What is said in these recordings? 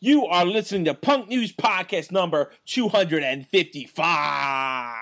You are listening to Punk News Podcast number 255.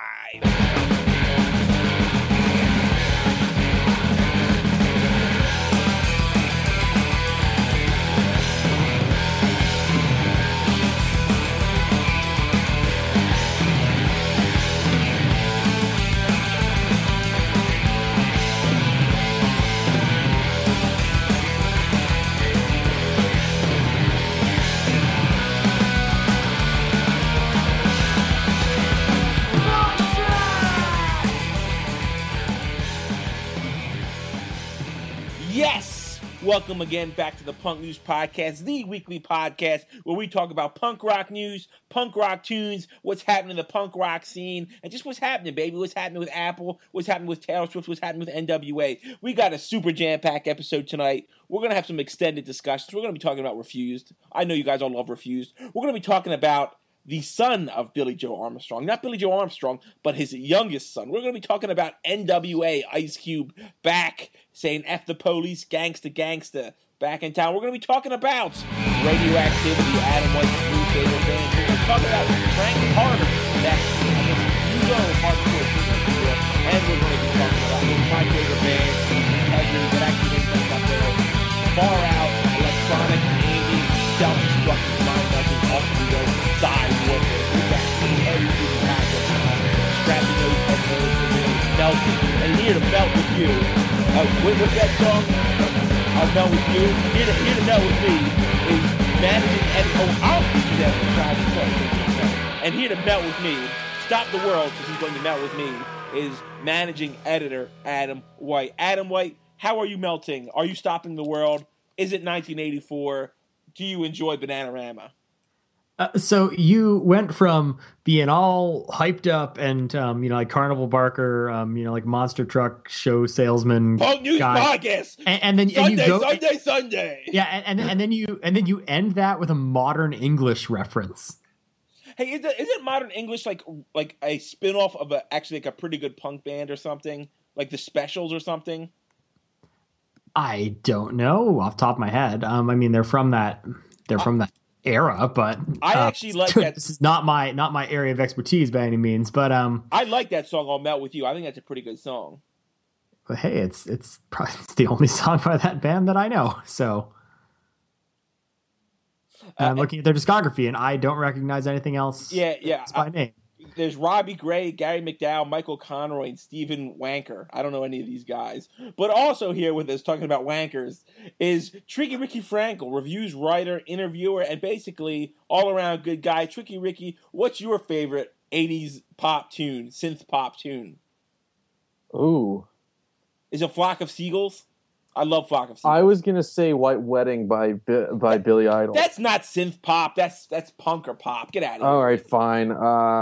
Yes! Welcome again back to the Punk News Podcast, the weekly podcast where we talk about punk rock news, punk rock tunes, what's happening in the punk rock scene, and just what's happening, baby. What's happening with Apple, what's happening with Taylor Swift, what's happening with NWA. We got a super jam-packed episode tonight. We're going to have some extended discussions. We're going to be talking about Refused. I know you guys all love Refused. We're going to be talking about the son of Billy Joe Armstrong. Not Billy Joe Armstrong, but his youngest son. We're going to be talking about NWA, Ice Cube, back saying F the police, gangsta, gangsta, back in town. We're going to be talking about Radioactivity, Adam White's new favorite band. We're going to talk about Frank Carter, that you know hardcore people. And we're going to be talking about my favorite band, Integrity, that actually makes up there. Far out, electronic, indie, self-destructive, mind-numbing, off-the-go, side warfare. We're back in everything package. Scrapping those headphones and melting. And here to melt with you. With that song, I'll melt with you. Here to melt with me is managing editor. Oh, I'll teach you that in And here to melt with me, stop the world because he's going to melt with me, is managing editor Adam White. Adam White, how are you melting? Are you stopping the world? Is it 1984? Do you enjoy Bananarama? So you went from being all hyped up and, like Carnival Barker, like monster truck show salesman. Punk News Podcast. And then Sunday. Yeah. And then you end that with a modern English reference. Hey, isn't modern English like a spinoff of actually a pretty good punk band or something? Like the Specials or something? I don't know off the top of my head. They're from that era, but I actually like that. This is not my area of expertise by any means, but I like that song "I'll Melt with You." I think that's a pretty good song. But hey, it's probably the only song by that band that I know. So I'm looking at their discography, and I don't recognize anything else. Yeah. By name. There's Robbie Gray, Gary McDowell, Michael Conroy, and Stephen Wanker. I don't know any of these guys. But also here with us, talking about wankers, is Tricky Ricky Frankel, reviews writer, interviewer, and basically all-around good guy. Tricky Ricky, what's your favorite 80s pop tune, synth pop tune? Ooh. Is it Flock of Seagulls? I love Flock of Seagulls. I was going to say White Wedding by Billy Idol. That's not synth pop. That's punk or pop. Get out of here. All right, fine.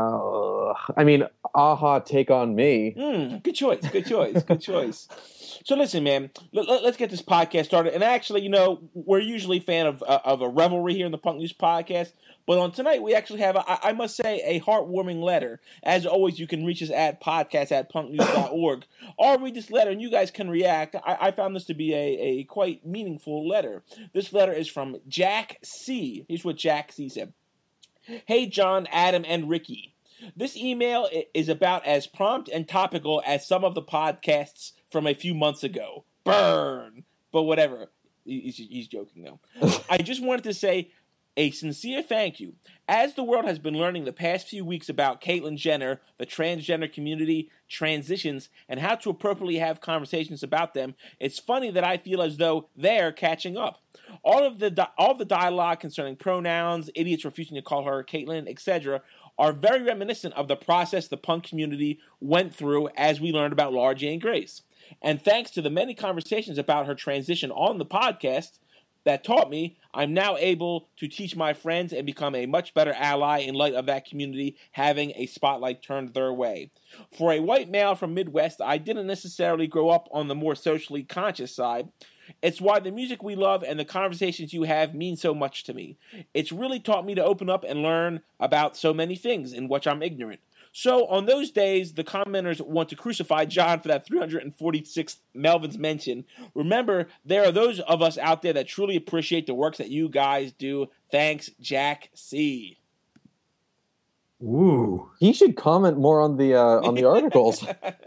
Aha, Take On Me. Good choice. Good choice. So listen, man, let's get this podcast started. And actually, we're usually a fan of a revelry here in the Punk News Podcast. But on tonight, we actually have, I must say, a heartwarming letter. As always, you can reach us at podcast@punknews.org. Or read this letter, and you guys can react. I found this to be a quite meaningful letter. This letter is from Jack C. Here's what Jack C. said. Hey, John, Adam, and Ricky. This email is about as prompt and topical as some of the podcasts from a few months ago. Burn! But whatever. He's joking, though. I just wanted to say a sincere thank you. As the world has been learning the past few weeks about Caitlyn Jenner, the transgender community, transitions, and how to appropriately have conversations about them, it's funny that I feel as though they're catching up. All the dialogue concerning pronouns, idiots refusing to call her Caitlyn, etc., are very reminiscent of the process the punk community went through as we learned about Laura Jane Grace. And thanks to the many conversations about her transition on the podcast that taught me, I'm now able to teach my friends and become a much better ally in light of that community having a spotlight turned their way. For a white male from Midwest, I didn't necessarily grow up on the more socially conscious side. It's why the music we love and the conversations you have mean so much to me. It's really taught me to open up and learn about so many things in which I'm ignorant. So on those days, the commenters want to crucify John for that 346th Melvin's mention. Remember, there are those of us out there that truly appreciate the works that you guys do. Thanks, Jack C. Ooh. He should comment more on the articles.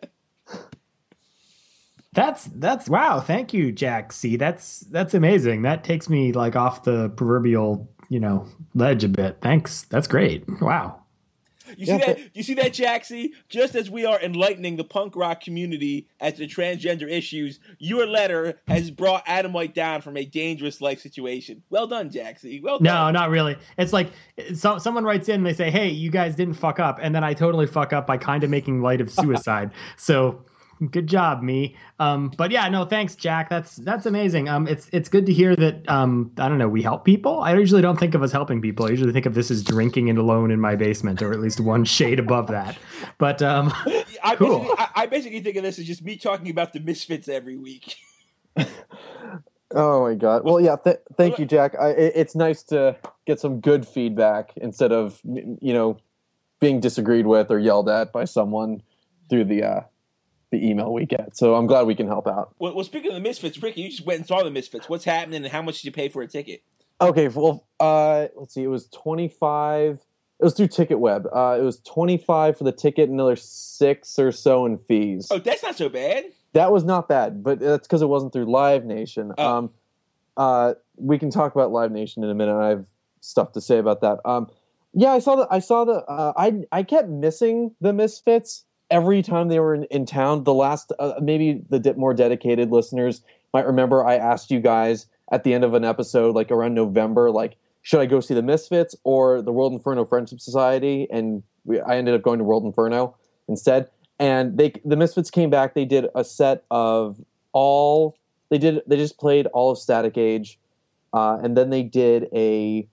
That's wow. Thank you, Jack C. That's amazing. That takes me like off the proverbial, ledge a bit. Thanks. That's great. Wow. You see that, Jack C? Just as we are enlightening the punk rock community as to transgender issues, your letter has brought Adam White down from a dangerous life situation. Well done, Jack C. Well done. No, not really. It's like someone writes in and they say, hey, you guys didn't fuck up. And then I totally fuck up by kind of making light of suicide. So good job, me. But yeah, no, thanks, Jack. That's amazing. It's good to hear that. I don't know. We help people. I usually don't think of us helping people. I usually think of this as drinking and alone in my basement, or at least one shade above that. But cool. I basically think of this as just me talking about the Misfits every week. Oh my God. Well, yeah. Thank you, Jack. It's nice to get some good feedback instead of being disagreed with or yelled at by someone through the email we get. So I'm glad we can help out. Well, speaking of the Misfits, Ricky, you just went and saw the Misfits. What's happening and how much did you pay for a ticket? Okay, well, let's see. It was $25. It was through TicketWeb. It was $25 for the ticket, and another $6 or so in fees. Oh, that's not so bad. That was not bad, but that's because it wasn't through Live Nation. Oh. We can talk about Live Nation in a minute. I have stuff to say about that. Yeah, I kept missing the Misfits every time they were in town. The last, maybe the more dedicated listeners might remember I asked you guys at the end of an episode, like around November, like, should I go see the Misfits or the World Inferno Friendship Society? And I ended up going to World Inferno instead. And the Misfits came back. They did a set of they just played all of Static Age. And then they did a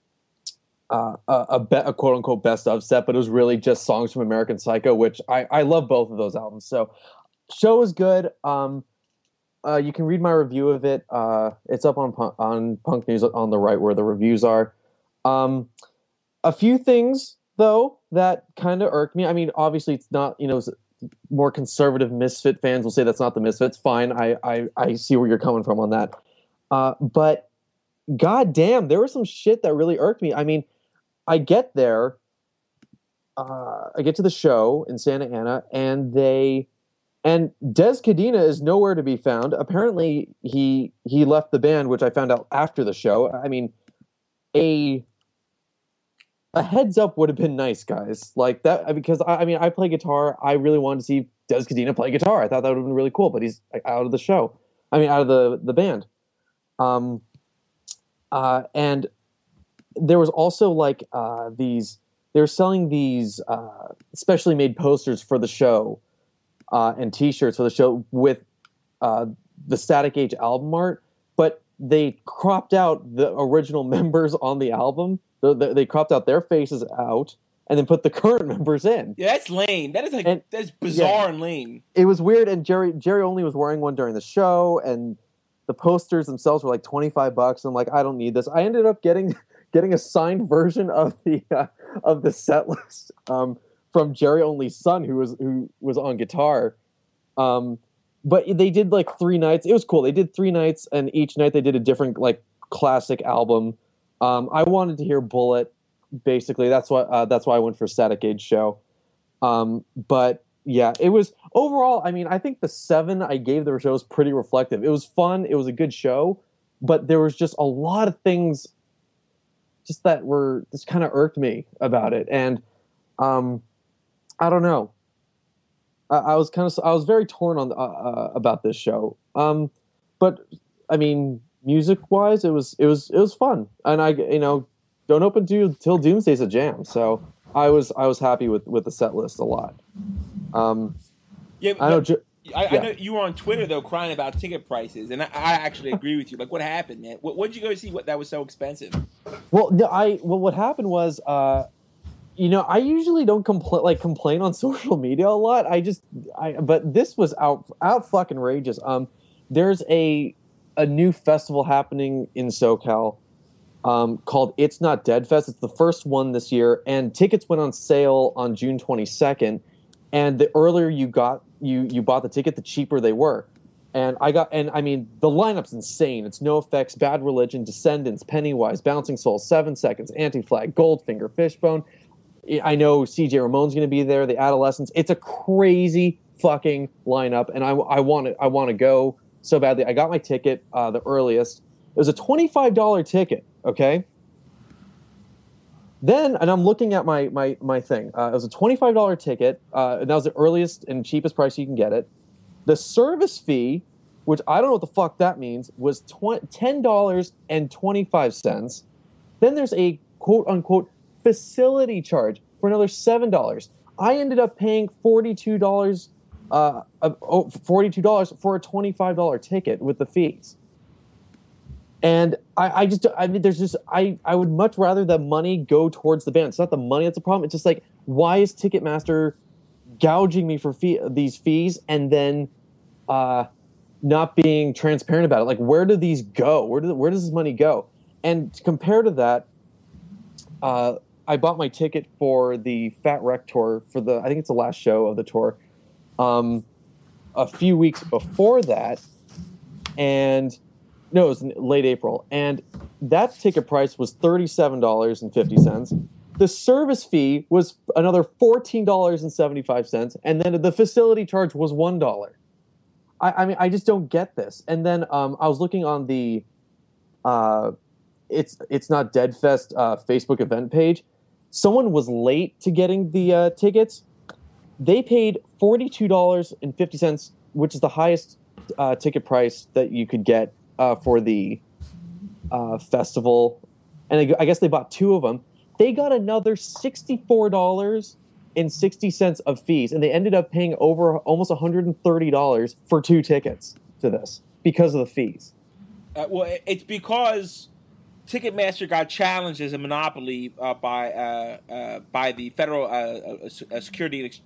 quote unquote best of set, but it was really just songs from American Psycho, which I love both of those albums. So show is good. You can read my review of it. It's up on Punk News on the right where the reviews are. A few things though that kind of irked me. I mean, obviously it's not, more conservative Misfit fans will say that's not the Misfits. Fine. I see where you're coming from on that. But goddamn, there was some shit that really irked me. I mean, I get there, I get to the show in Santa Ana, and Des Cadena is nowhere to be found. Apparently, he left the band, which I found out after the show. I mean, a heads up would have been nice, guys. Like that, because I play guitar. I really wanted to see Des Cadena play guitar. I thought that would have been really cool, but he's out of the show. Out of the band. And there was also like they were selling these specially made posters for the show and T-shirts for the show with the Static Age album art, but they cropped out the original members on the album. They cropped out their faces out and then put the current members in. Yeah, that's lame. That's bizarre and lame. It was weird, and Jerry only was wearing one during the show, and the posters themselves were like $25. I'm like, I don't need this. I ended up getting a signed version of the set list from Jerry Only's son, who was on guitar. But they did like 3 nights. It was cool. They did 3 nights, and each night they did a different like classic album. I wanted to hear Bullet. Basically, that's why I went for Static Age show. But yeah, it was overall. I mean, I think the 7 I gave the show was pretty reflective. It was fun. It was a good show, but there was just a lot of things just that just kind of irked me about it. And I don't know. I was very torn on about this show. But I mean, music wise, it was fun, and I don't open till Doomsday's a jam. So I was happy with the set list a lot. Yeah, I know you were on Twitter though crying about ticket prices, and I actually agree with you. Like, what happened, man? What did you go see? What that was so expensive? Well, what happened was, I usually don't complain on social media a lot. But this was out fucking rageous. There's a new festival happening in SoCal called It's Not Dead Fest. It's the first one this year, and tickets went on sale on June 22nd. And the earlier you bought the ticket, the cheaper they were. And I mean, the lineup's insane. It's NoFX, Bad Religion, Descendants, Pennywise, Bouncing Souls, 7 Seconds, Anti-Flag, Goldfinger, Fishbone. I know CJ Ramon's going to be there, the Adolescents. It's a crazy fucking lineup, and I want to go so badly. I got my ticket, the earliest. It was a $25 ticket, okay? Then, and I'm looking at my thing. It was a $25 ticket, and that was the earliest and cheapest price you can get it. The service fee, which I don't know what the fuck that means, was $10.25. Then there's a quote-unquote facility charge for another $7. I ended up paying $42 for a $25 ticket with the fees. And I would much rather the money go towards the band. It's not the money that's the problem. It's just like, why is Ticketmaster gouging me for these fees and then not being transparent about it? Like, where do these go? Where does this money go? And compared to that, I bought my ticket for the Fat Wreck tour I think it's the last show of the tour, a few weeks before that, and no, it was in late April, and that ticket price was $37.50. The service fee was another $14.75, and then the facility charge was $1. I mean, I just don't get this. And then I was looking on the It's Not Dead Fest Facebook event page. Someone was late to getting the tickets. They paid $42.50, which is the highest ticket price that you could get for the festival. And I guess they bought 2 of them. They got another $64.60 of fees, and they ended up paying over almost $130 for 2 tickets to this because of the fees. Well, it's because Ticketmaster got challenged as a monopoly by the federal security,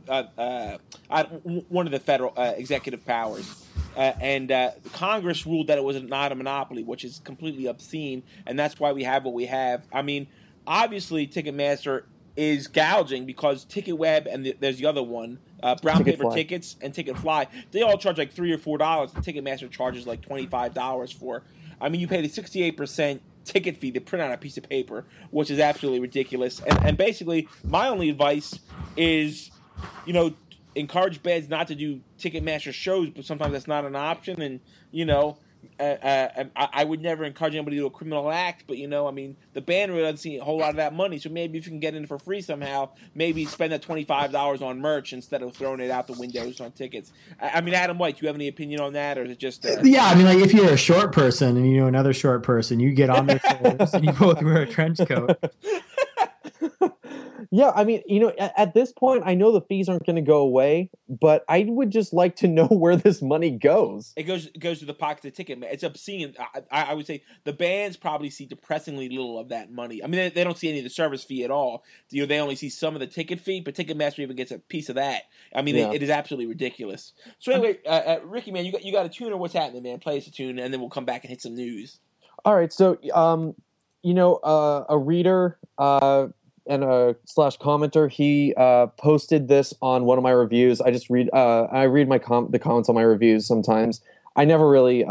one of the federal executive powers. And Congress ruled that it was not a monopoly, which is completely obscene, and that's why we have what we have. I mean, obviously, Ticketmaster is gouging because TicketWeb and there's the other one, Brown Paper Tickets and Ticketfly, they all charge like $3 or $4. Ticketmaster charges like $25 for. I mean, you pay the 68% ticket fee to print out a piece of paper, which is absolutely ridiculous. And basically, my only advice is, encourage bands not to do Ticketmaster shows, but sometimes that's not an option. And, I would never encourage anybody to do a criminal act, but, I mean, the band really doesn't see a whole lot of that money. So maybe if you can get in for free somehow, maybe spend that $25 on merch instead of throwing it out the windows on tickets. I mean, Adam White, do you have any opinion on that, or is it just... Yeah, I mean, like, if you're a short person and you know another short person, you get on their shoulders and you both wear a trench coat. Yeah, I mean, at this point, I know the fees aren't going to go away, but I would just like to know where this money goes. It goes to the pocket of the ticket. It's obscene. I would say the bands probably see depressingly little of that money. I mean, they don't see any of the service fee at all. They only see some of the ticket fee, but Ticketmaster even gets a piece of that. I mean, it is absolutely ridiculous. So anyway, Ricky, man, you got a tune or what's happening, man? Play us a tune, and then we'll come back and hit some news. All right, so a reader and a / commenter, he posted this on one of my reviews. I just read the comments on my reviews sometimes. I never really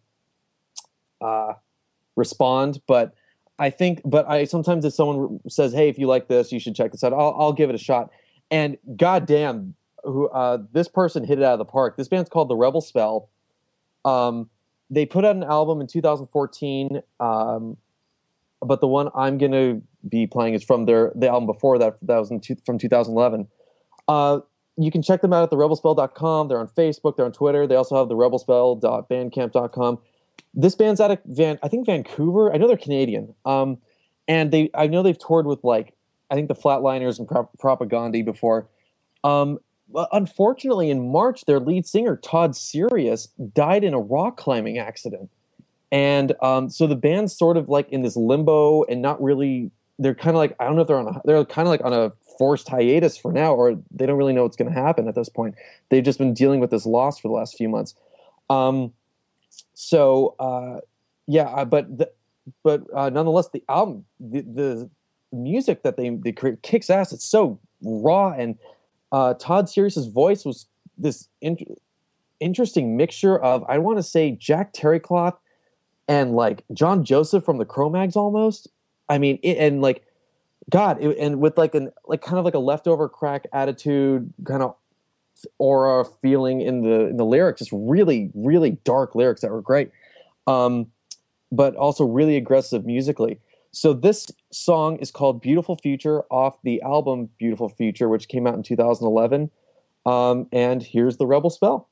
respond, but I sometimes if someone says, "Hey, if you like this, you should check this out," I'll give it a shot. And goddamn, this person hit it out of the park. This band's called The Rebel Spell. They put out an album in 2014. But the one I'm going to be playing is from the album before that. That was from 2011. You can check them out at therebelspell.com. They're on Facebook. They're on Twitter. They also have therebelspell.bandcamp.com. This band's out of Vancouver. I know they're Canadian. And I know they've toured with I think the Flatliners and Propagandhi before. But unfortunately, in March, their lead singer Todd Sirius died in a rock climbing accident. And so the band's sort of in this limbo and not really. They're kind of I don't know if they're kind of on a forced hiatus for now, or they don't really know what's going to happen at this point. They've just been dealing with this loss for the last few months. But nonetheless, the album, the music that they create kicks ass. It's so raw, and Todd Serious's voice was this interesting mixture of, I want to say, Jack Terrycloth and like John Joseph from the Cro-Mags almost. I mean, and like, God, and with like kind of like a leftover crack attitude, kind of aura feeling in the lyrics. Just really, really dark lyrics that were great, but also really aggressive musically. So this song is called "Beautiful Future" off the album "Beautiful Future," which came out in 2011. And here's the Rebel Spell.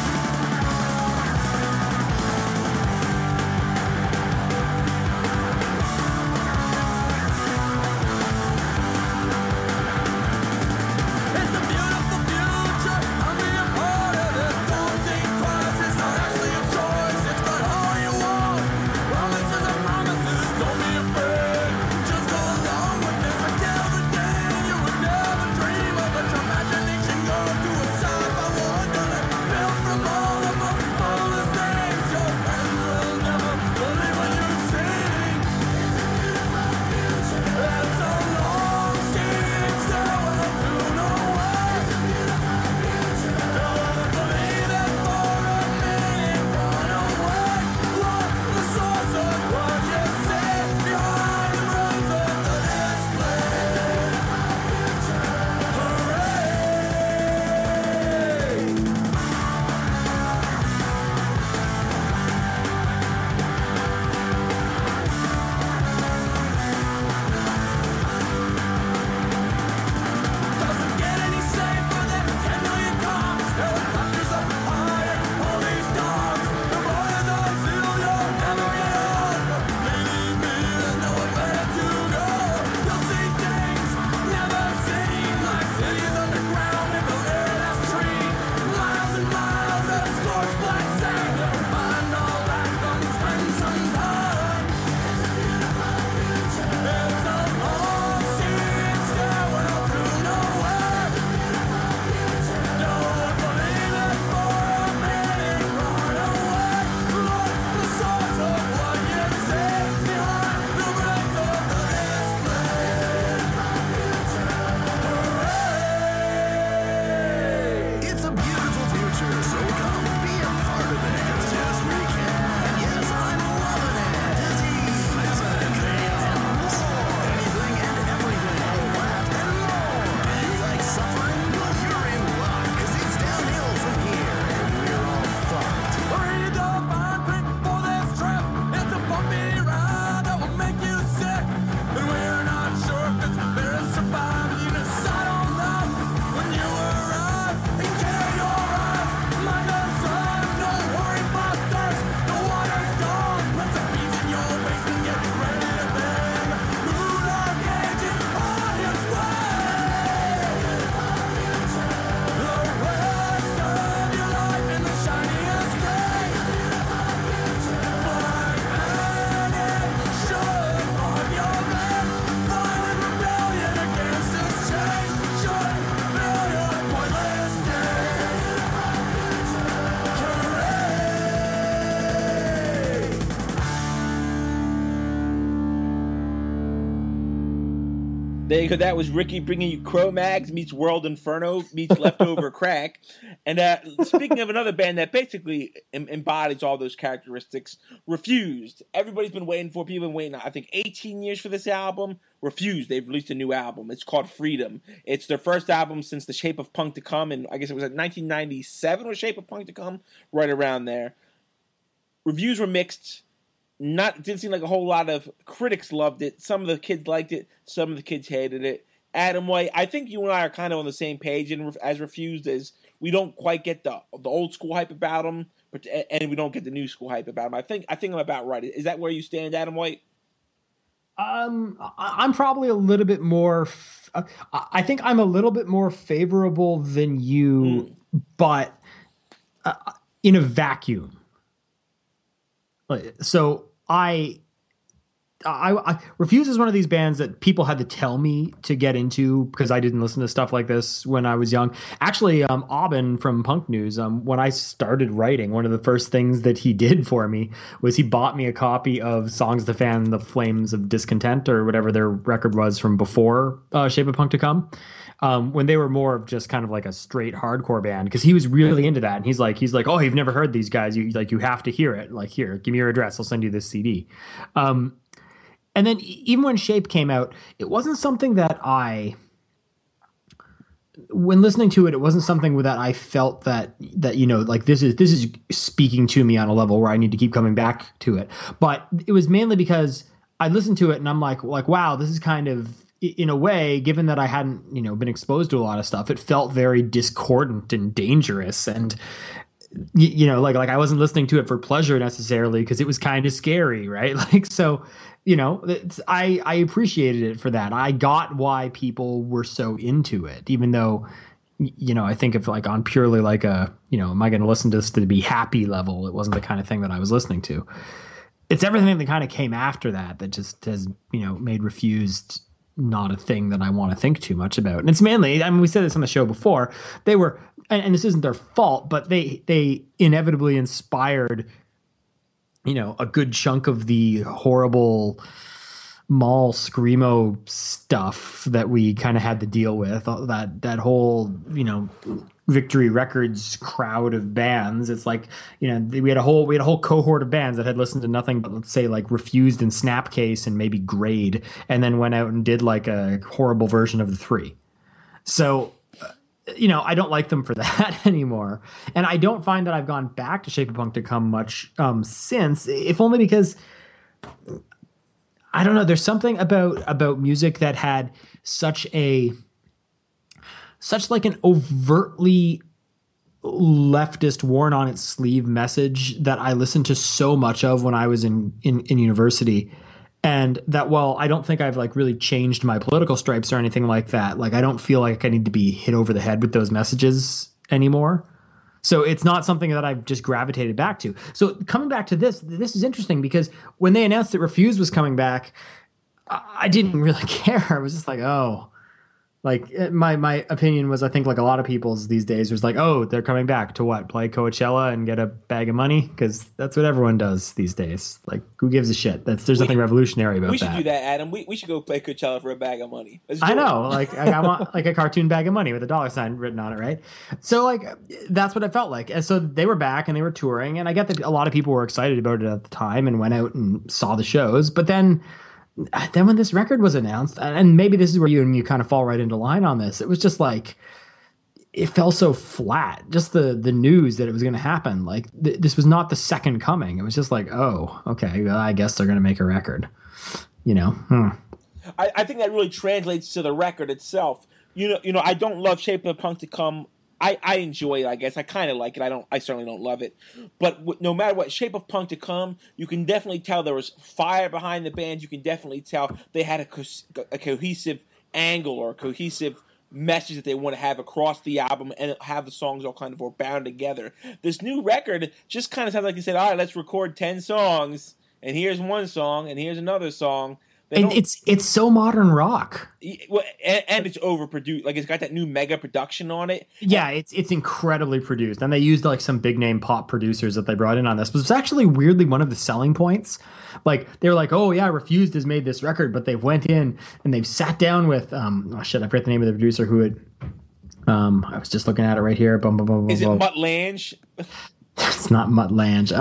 There you go. That was Ricky bringing you Cro-Mags meets World Inferno meets Leftover Crack. And speaking of another band that basically embodies all those characteristics, Refused. Everybody's been waiting for. People have been waiting, I think, 18 years for this album. Refused. They've released a new album. It's called Freedom. It's their first album since The Shape of Punk to Come, and I guess it was like 1997 was Shape of Punk to Come, right around there. Reviews were mixed. Didn't seem like a whole lot of critics loved it. Some of the kids liked it. Some of the kids hated it. Adam White, I think you and I are kind of on the same page as Refused, as we don't quite get the old school hype about them, and we don't get the new school hype about them. I think I'm about right. Is that where you stand, Adam White? I'm probably a little bit more. I think I'm a little bit more favorable than you, but in a vacuum. So I Refuse is one of these bands that people had to tell me to get into because I didn't listen to stuff like this when I was young. Actually, Aubin from Punk News, when I started writing, one of the first things that he did for me was he bought me a copy of Songs to Fan the Flames of Discontent, or whatever their record was from before Shape of Punk to Come. When they were more of just kind of like a straight hardcore band, because he was really into that. And he's like, oh, you've never heard these guys. You have to hear it. Like, here, give me your address. I'll send you this CD. And then even when Shape came out, it wasn't something that when listening to it, it wasn't something that I felt that like this is speaking to me on a level where I need to keep coming back to it. But it was mainly because I listened to it and I'm like, wow, this is kind of, in a way, given that I hadn't, been exposed to a lot of stuff, it felt very discordant and dangerous. And, like I wasn't listening to it for pleasure necessarily, because it was kind of scary, right? Like, so, I appreciated it for that. I got why people were so into it, even though, I think if like on purely like a, am I going to listen to this to be happy level? It wasn't the kind of thing that I was listening to. It's everything that kind of came after that just has, made Refused not a thing that I want to think too much about. And it's mainly, we said this on the show before, they were, and this isn't their fault, but they inevitably inspired, a good chunk of the horrible mall screamo stuff that we kind of had to deal with. That whole, Victory Records crowd of bands. It's like, we had a whole cohort of bands that had listened to nothing but, let's say, like Refused and Snapcase and maybe Grade, and then went out and did like a horrible version of the Three. So, I don't like them for that anymore. And I don't find that I've gone back to Shape of Punk to Come much since, if only because I don't know, there's something about music that had such like an overtly leftist worn on its sleeve message that I listened to so much of when I was in university. And that, while I don't think I've like really changed my political stripes or anything like that, like I don't feel like I need to be hit over the head with those messages anymore. So it's not something that I've just gravitated back to. So coming back to this is interesting, because when they announced that Refused was coming back, I didn't really care. I was just like, oh, like my opinion was, I think like a lot of people's these days was like, oh, they're coming back to what? Play Coachella and get a bag of money? Because that's what everyone does these days. Like, who gives a shit? There's nothing revolutionary about that. We should do that, Adam. We should go play Coachella for a bag of money. I know. Like, I want like a cartoon bag of money with a $sign written on it, right? So like, that's what it felt like. And so they were back and they were touring, and I get that a lot of people were excited about it at the time and went out and saw the shows. But then when this record was announced, and maybe this is where you kind of fall right into line on this, it was just like, it fell so flat. Just the news that it was going to happen. Like, this was not the second coming. It was just like, oh, okay, well, I guess they're going to make a record, I think that really translates to the record itself. I don't love Shape of Punk to Come. I enjoy it, I guess. I kind of like it. I certainly don't love it. But no matter what, Shape of Punk to Come, you can definitely tell there was fire behind the band. You can definitely tell they had a cohesive angle or a cohesive message that they want to have across the album, and have the songs all kind of all bound together. This new record just kind of sounds like they said, all right, let's record 10 songs, and here's one song, and here's another song. And it's so modern rock. And it's overproduced. Like, it's got that new mega production on it. Yeah, it's incredibly produced. And they used like some big name pop producers that they brought in on this. But it's actually weirdly one of the selling points. Like, they were like, oh yeah, Refused has made this record, but they went in and they've sat down with I forget the name of the producer who had I was just looking at it right here. Is it Mutt Lange? It's not Mutt Lange.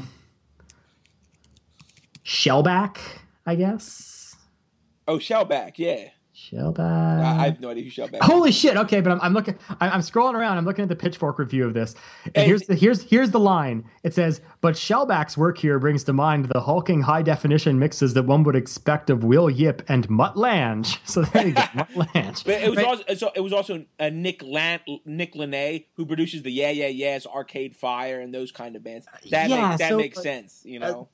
Shellback, I guess. Oh, Shellback, yeah. Shellback. I have no idea who Shellback is. Holy shit! Okay, but I'm looking. I'm scrolling around. I'm looking at the Pitchfork review of this, and here's the line. It says, "But Shellback's work here brings to mind the hulking high definition mixes that one would expect of Will Yip and Mutt Lange." So there you go, Mutt Lange. But it was also Nick Launay who produces the Yeah Yeah Yeahs, Arcade Fire, and those kind of bands. That makes sense,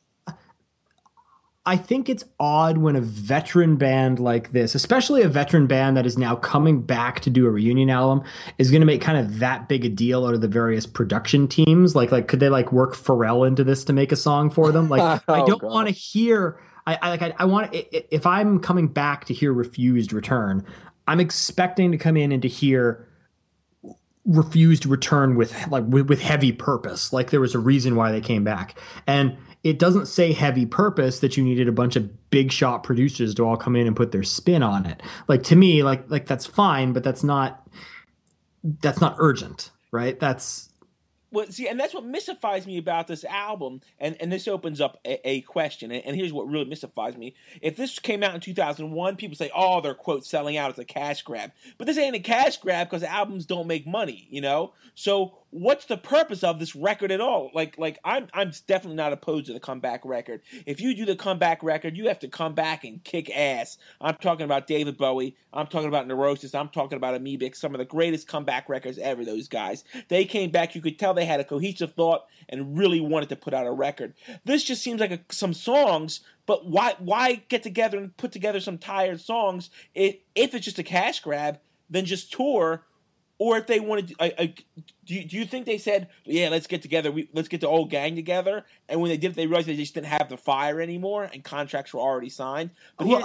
I think it's odd when a veteran band like this, especially a veteran band that is now coming back to do a reunion album, is going to make kind of that big a deal out of the various production teams. Like could they like work Pharrell into this to make a song for them? Like, I don't want to hear I want if I'm coming back to hear Refused return, I'm expecting to come in and to hear Refused return with with heavy purpose. Like there was a reason why they came back. And it doesn't say heavy purpose that you needed a bunch of big shot producers to all come in and put their spin on it. Like to me, like that's fine, but that's not urgent, right? That's Well, see, and that's what mystifies me about this album, and this opens up a question, and here's what really mystifies me. If this came out in 2001, people say, oh, they're, quote, selling out, it's a cash grab. But this ain't a cash grab because albums don't make money, you know? So what's the purpose of this record at all? Like I'm definitely not opposed to the comeback record. If you do the comeback record, you have to come back and kick ass. I'm talking about David Bowie. I'm talking about Neurosis. I'm talking about Amoebic, some of the greatest comeback records ever, those guys. They came back, you could tell they had a cohesive thought and really wanted to put out a record. This just seems like some songs, but why get together and put together some tired songs if it's just a cash grab, then just tour? Or if they wanted to, do you think they said, yeah, let's get together, let's get the old gang together, and when they did it, they realized they just didn't have the fire anymore, and contracts were already signed? But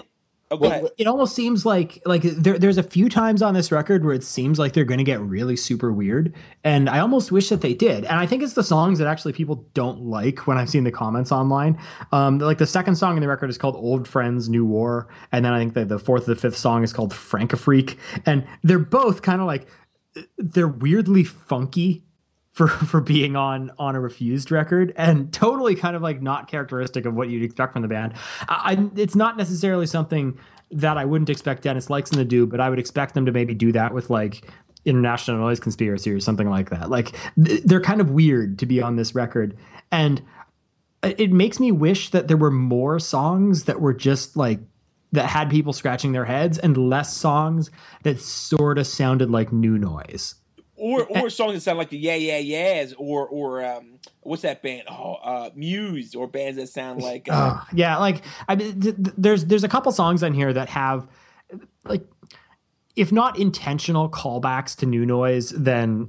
it almost seems like there's a few times on this record where it seems like they're going to get really super weird, and I almost wish that they did. And I think it's the songs that actually people don't like when I've seen the comments online. Like the second song in the record is called Old Friends, New War, and then I think the fourth or the fifth song is called Frank-a-Freak, and they're both kind of like, they're weirdly funky for being on a Refused record, and totally kind of like not characteristic of what you'd expect from the band. It's not necessarily something that I wouldn't expect Dennis Lyxzén to do, but I would expect them to maybe do that with like International Noise Conspiracy or something like that. Like they're kind of weird to be on this record, and it makes me wish that there were more songs that were just like that had people scratching their heads, and less songs that sort of sounded like new noise. Or songs that sound like the Yeah Yeah Yeahs, or what's that band? Muse, or bands that sound like yeah, like I mean, there's a couple songs on here that have like, if not intentional callbacks to new noise, then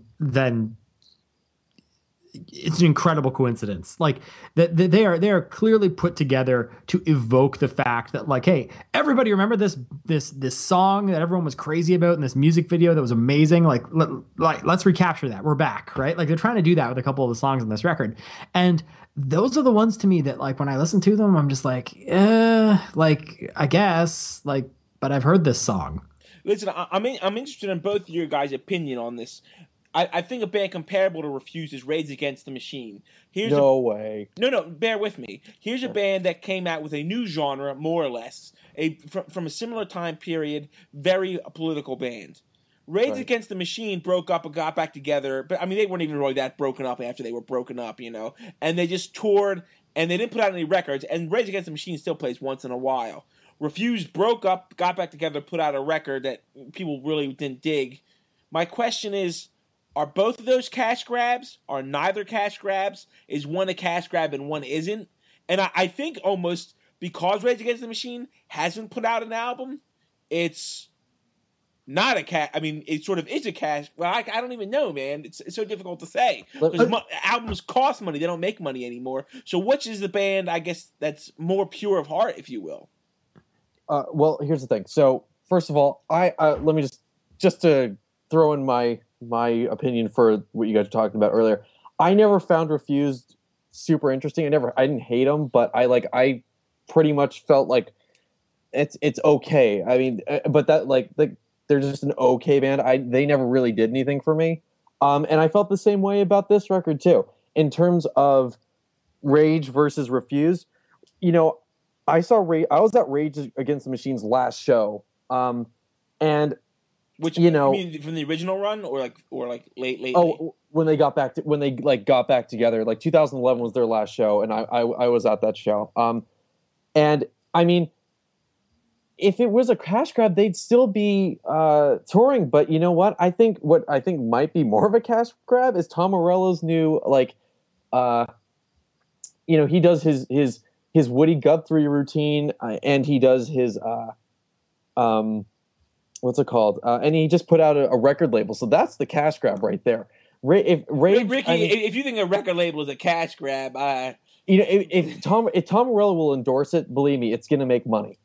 it's an incredible coincidence. Like that they are clearly put together to evoke the fact that like, hey, everybody remember this song that everyone was crazy about in this music video that was amazing. Like let's recapture that. We're back, right? Like they're trying to do that with a couple of the songs on this record, and those are the ones to me that like when I listen to them, I'm just like, like I guess like, but I've heard this song. Listen, I'm interested in both of your guys' opinion on this. I think a band comparable to Refused is Rage Against the Machine. No way. No, bear with me. Here's a band that came out with a new genre, more or less, from a similar time period, very political band. Rage Against the Machine broke up and got back together, but I mean, they weren't even really that broken up after they were broken up, you know? And they just toured, and they didn't put out any records, and Rage Against the Machine still plays once in a while. Refused broke up, got back together, put out a record that people really didn't dig. My question is, are both of those cash grabs? Are neither cash grabs? Is one a cash grab and one isn't? And I think almost because Rage Against the Machine hasn't put out an album, it's not a cash. I mean, it sort of is a cash. Well, I don't even know, man. It's so difficult to say. Because albums cost money. They don't make money anymore. So which is the band, I guess, that's more pure of heart, if you will? Well, here's the thing. So first of all, I let me just to throw in my opinion for what you guys were talking about earlier. I never found Refused super interesting. I didn't hate them, but I pretty much felt like it's okay. I mean, but that like they're just an okay band. They never really did anything for me. And I felt the same way about this record too. In terms of Rage versus Refused, you know, I was at Rage Against the Machine's last show. And which, you know, mean from the original run or like late? Oh, when they got back together, like 2011 was their last show, and I was at that show. And I mean, if it was a cash grab, they'd still be touring. But you know what? I think might be more of a cash grab is Tom Morello's new you know, he does his Woody Guthrie routine, and he does his what's it called? And he just put out a record label. So that's the cash grab right there. Ricky, if you think a record label is a cash grab, you know, if Tom Morello will endorse it, believe me, it's going to make money.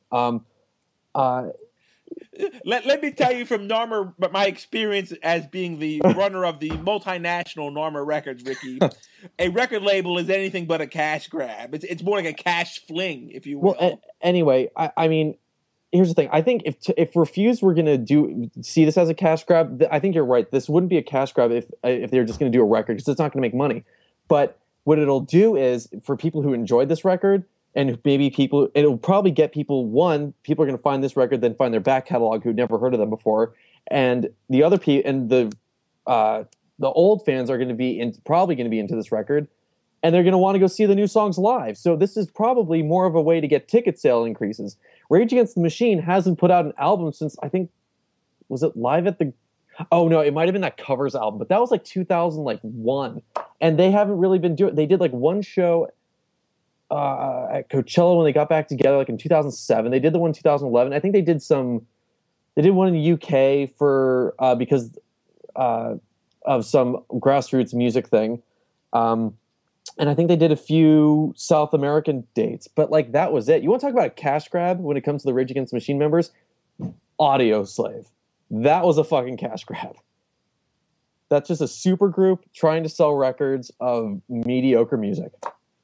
Let me tell you from Narmer, but my experience as being the runner of the multinational Narmer Records, Ricky, a record label is anything but a cash grab. It's more like a cash fling, if you will. Well, anyway, I mean, here's the thing. I think if Refused were going to see this as a cash grab, I think you're right. This wouldn't be a cash grab if they're just going to do a record, because it's not going to make money. But what it'll do is, for people who enjoyed this record, and maybe it'll probably get people. One, people are going to find this record, then find their back catalog who'd never heard of them before, and the other the old fans are going to be probably going to be into this record, and they're going to want to go see the new songs live. So this is probably more of a way to get ticket sale increases. Rage Against the Machine hasn't put out an album since, I think, was it Live at the? Oh no, it might have been that Covers album, but that was like 2001, and they haven't really been doing. They did like one show at Coachella when they got back together, like in 2007. They did the one in 2011. I think they did one in the UK for because of some grassroots music thing. And I think they did a few South American dates, but like that was it. You want to talk about a cash grab when it comes to the Rage Against the Machine members? Audio Slave. That was a fucking cash grab. That's just a super group trying to sell records of mediocre music.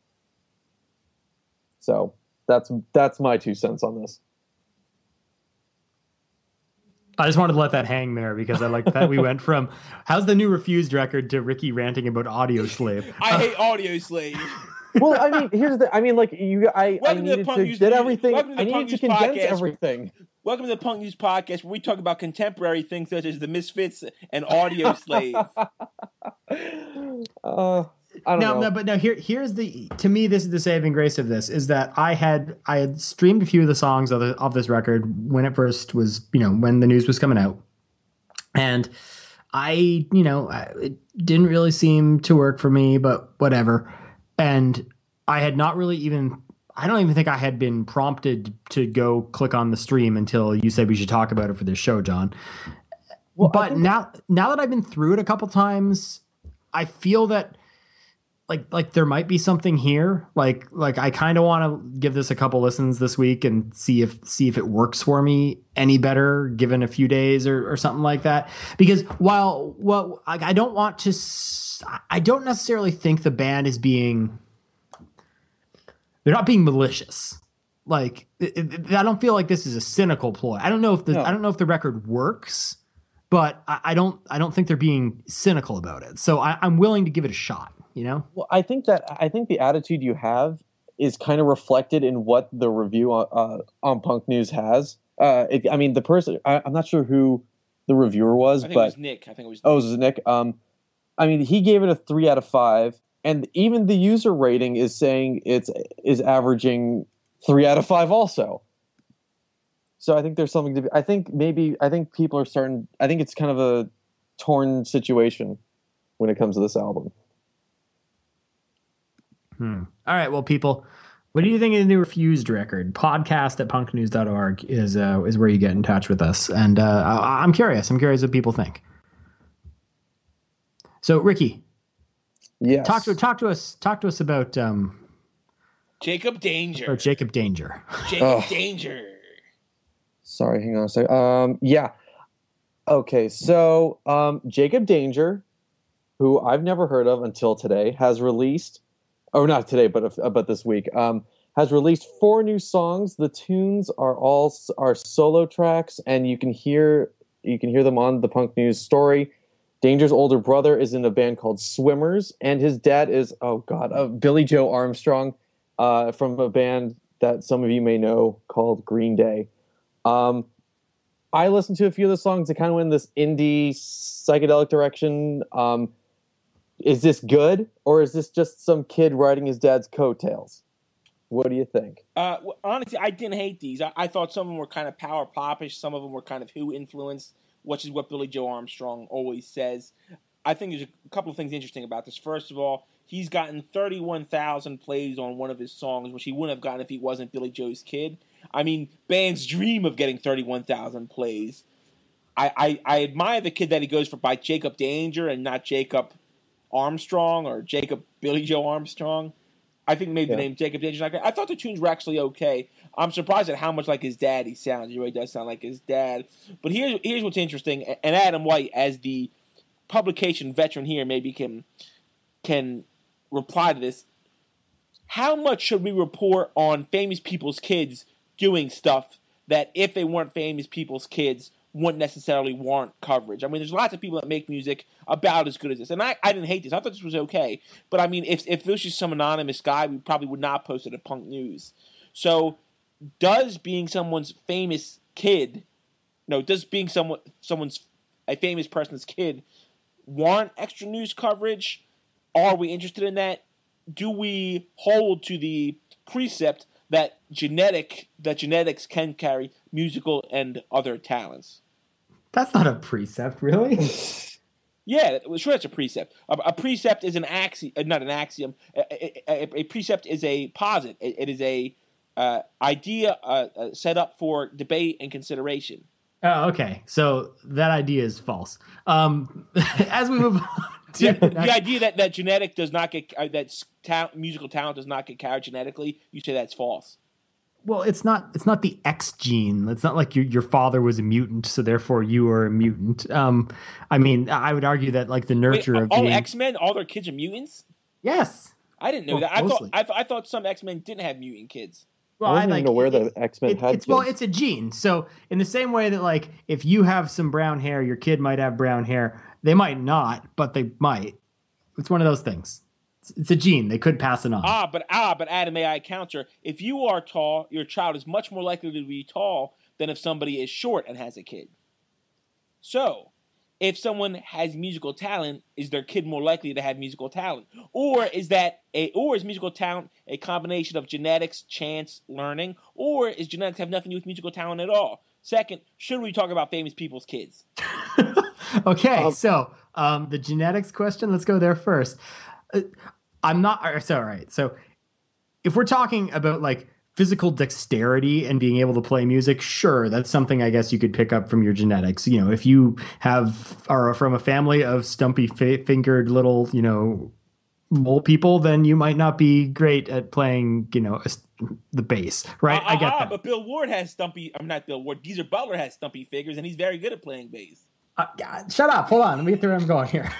So that's my 2 cents on this. I just wanted to let that hang there because I like that we went from how's the new Refused record to Ricky ranting about Audio Slave. I hate Audio Slave. Well, I mean, here's the. I mean, like I needed to get everything. I needed to condense everything. Welcome to the Punk News Podcast, where we talk about contemporary things such as the Misfits and Audio Slave. I don't know. But here's to me, this is the saving grace of this, is that I had streamed a few of the songs of this record when it first was, when the news was coming out. And it didn't really seem to work for me, but whatever. And I had not really I don't even think I had been prompted to go click on the stream until you said we should talk about it for this show, John. Well, but now that I've been through it a couple times, I feel that like there might be something here. Like I kind of want to give this a couple listens this week and see if it works for me any better given a few days or something like that. Because I don't necessarily think the band is they're not being malicious. Like I don't feel like this is a cynical ploy. I don't know if the record works, but I don't think they're being cynical about it. So I'm willing to give it a shot. Well, I think the attitude you have is kind of reflected in what the review on Punk News has. The person, I'm not sure who the reviewer was, but it was Nick. I think it was Nick. Oh, it was Nick. He gave it a 3 out of 5, and even the user rating is saying is averaging 3 out of 5 also. So I think there's something to be. I think people are starting. I think it's kind of a torn situation when it comes to this album. All right, well, people, what do you think of the new Refused record? Podcast at punknews.org is where you get in touch with us, and I'm curious. I'm curious what people think. So, Ricky, yes, talk to us about Jacob Danger. Or Jacob Danger. Jacob Danger. Sorry, hang on a second. Yeah. Okay, so Jacob Danger, who I've never heard of until today, has released. Oh, not today, but this week, has released 4 new songs. The tunes are solo tracks, and you can hear them on the Punk News story. Danger's older brother is in a band called Swimmers, and his dad is Billy Joe Armstrong, from a band that some of you may know called Green Day. I listened to a few of the songs that kind of went in this indie psychedelic direction. Is this good, or is this just some kid riding his dad's coattails? What do you think? Honestly, I didn't hate these. I thought some of them were kind of power popish. Some of them were kind of Who influenced, which is what Billy Joe Armstrong always says. I think there's a couple of things interesting about this. First of all, he's gotten 31,000 plays on one of his songs, which he wouldn't have gotten if he wasn't Billy Joe's kid. Bands dream of getting 31,000 plays. I admire the kid that he goes by Jacob Danger and not Jacob Armstrong or Jacob Billy Joe Armstrong. I think maybe the name Jacob Danger's not great. I thought the tunes were actually okay. I'm surprised at how much like his dad he sounds. He really does sound like his dad. But here's what's interesting, and Adam White, as the publication veteran here, maybe can reply to this. How much should we report on famous people's kids doing stuff that if they weren't famous people's kids wouldn't necessarily warrant coverage? I mean, there's lots of people that make music about as good as this. And I didn't hate this. I thought this was okay. But, I mean, if this was just some anonymous guy, we probably would not post it at Punk News. So does being someone's famous kid, does being someone's a famous person's kid warrant extra news coverage? Are we interested in that? Do we hold to the precept that genetics can carry musical and other talents? That's not a precept, really. Yeah, sure, that's a precept. A precept is an axiom, not an axiom. A precept is a posit. It is a idea set up for debate and consideration. Oh, okay. So that idea is false. As we move on. The idea that genetic does not get musical talent does not get carried genetically, you say that's false. Well, it's not the X gene. It's not like your father was a mutant, so therefore you are a mutant. I mean, I would argue that like the nurture of all X-Men, all their kids are mutants. Yes, I didn't know that. I thought some X-Men didn't have mutant kids. Well, I don't even know where the X-Men had kids. Well, it's a gene. So in the same way that like if you have some brown hair, your kid might have brown hair. They might not, but they might. It's one of those things. It's a gene. They could pass it on. But Adam, may I counter? If you are tall, your child is much more likely to be tall than if somebody is short and has a kid. So, if someone has musical talent, is their kid more likely to have musical talent? Or is musical talent a combination of genetics, chance, learning? Or is genetics have nothing to do with musical talent at all? Second, should we talk about famous people's kids? Okay, so the genetics question, let's go there first. I'm not so all right. So if we're talking about like physical dexterity and being able to play music, sure, that's something I guess you could pick up from your genetics. If you are from a family of stumpy fingered little, mole people, then you might not be great at playing, the bass, right? I get that. But Bill Ward has not Bill Ward. Geezer Butler has stumpy fingers, and he's very good at playing bass. Shut up. Hold on. Let me get through where I'm going here.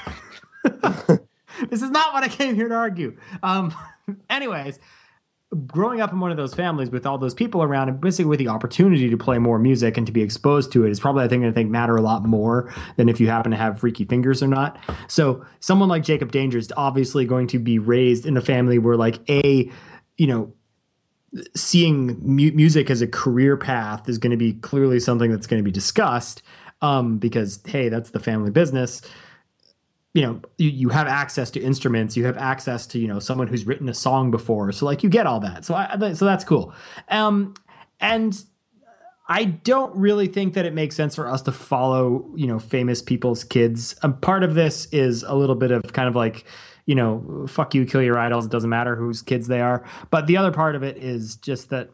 This is not what I came here to argue. Anyways, growing up in one of those families with all those people around and basically with the opportunity to play more music and to be exposed to it is probably, I think matter a lot more than if you happen to have freaky fingers or not. So someone like Jacob Danger is obviously going to be raised in a family where like seeing music as a career path is going to be clearly something that's going to be discussed because, hey, that's the family business. You have access to instruments, you have access to, someone who's written a song before. So like you get all that. So that's cool. And I don't really think that it makes sense for us to follow, famous people's kids. Part of this is a little bit of kind of like, fuck you, kill your idols. It doesn't matter whose kids they are. But the other part of it is just that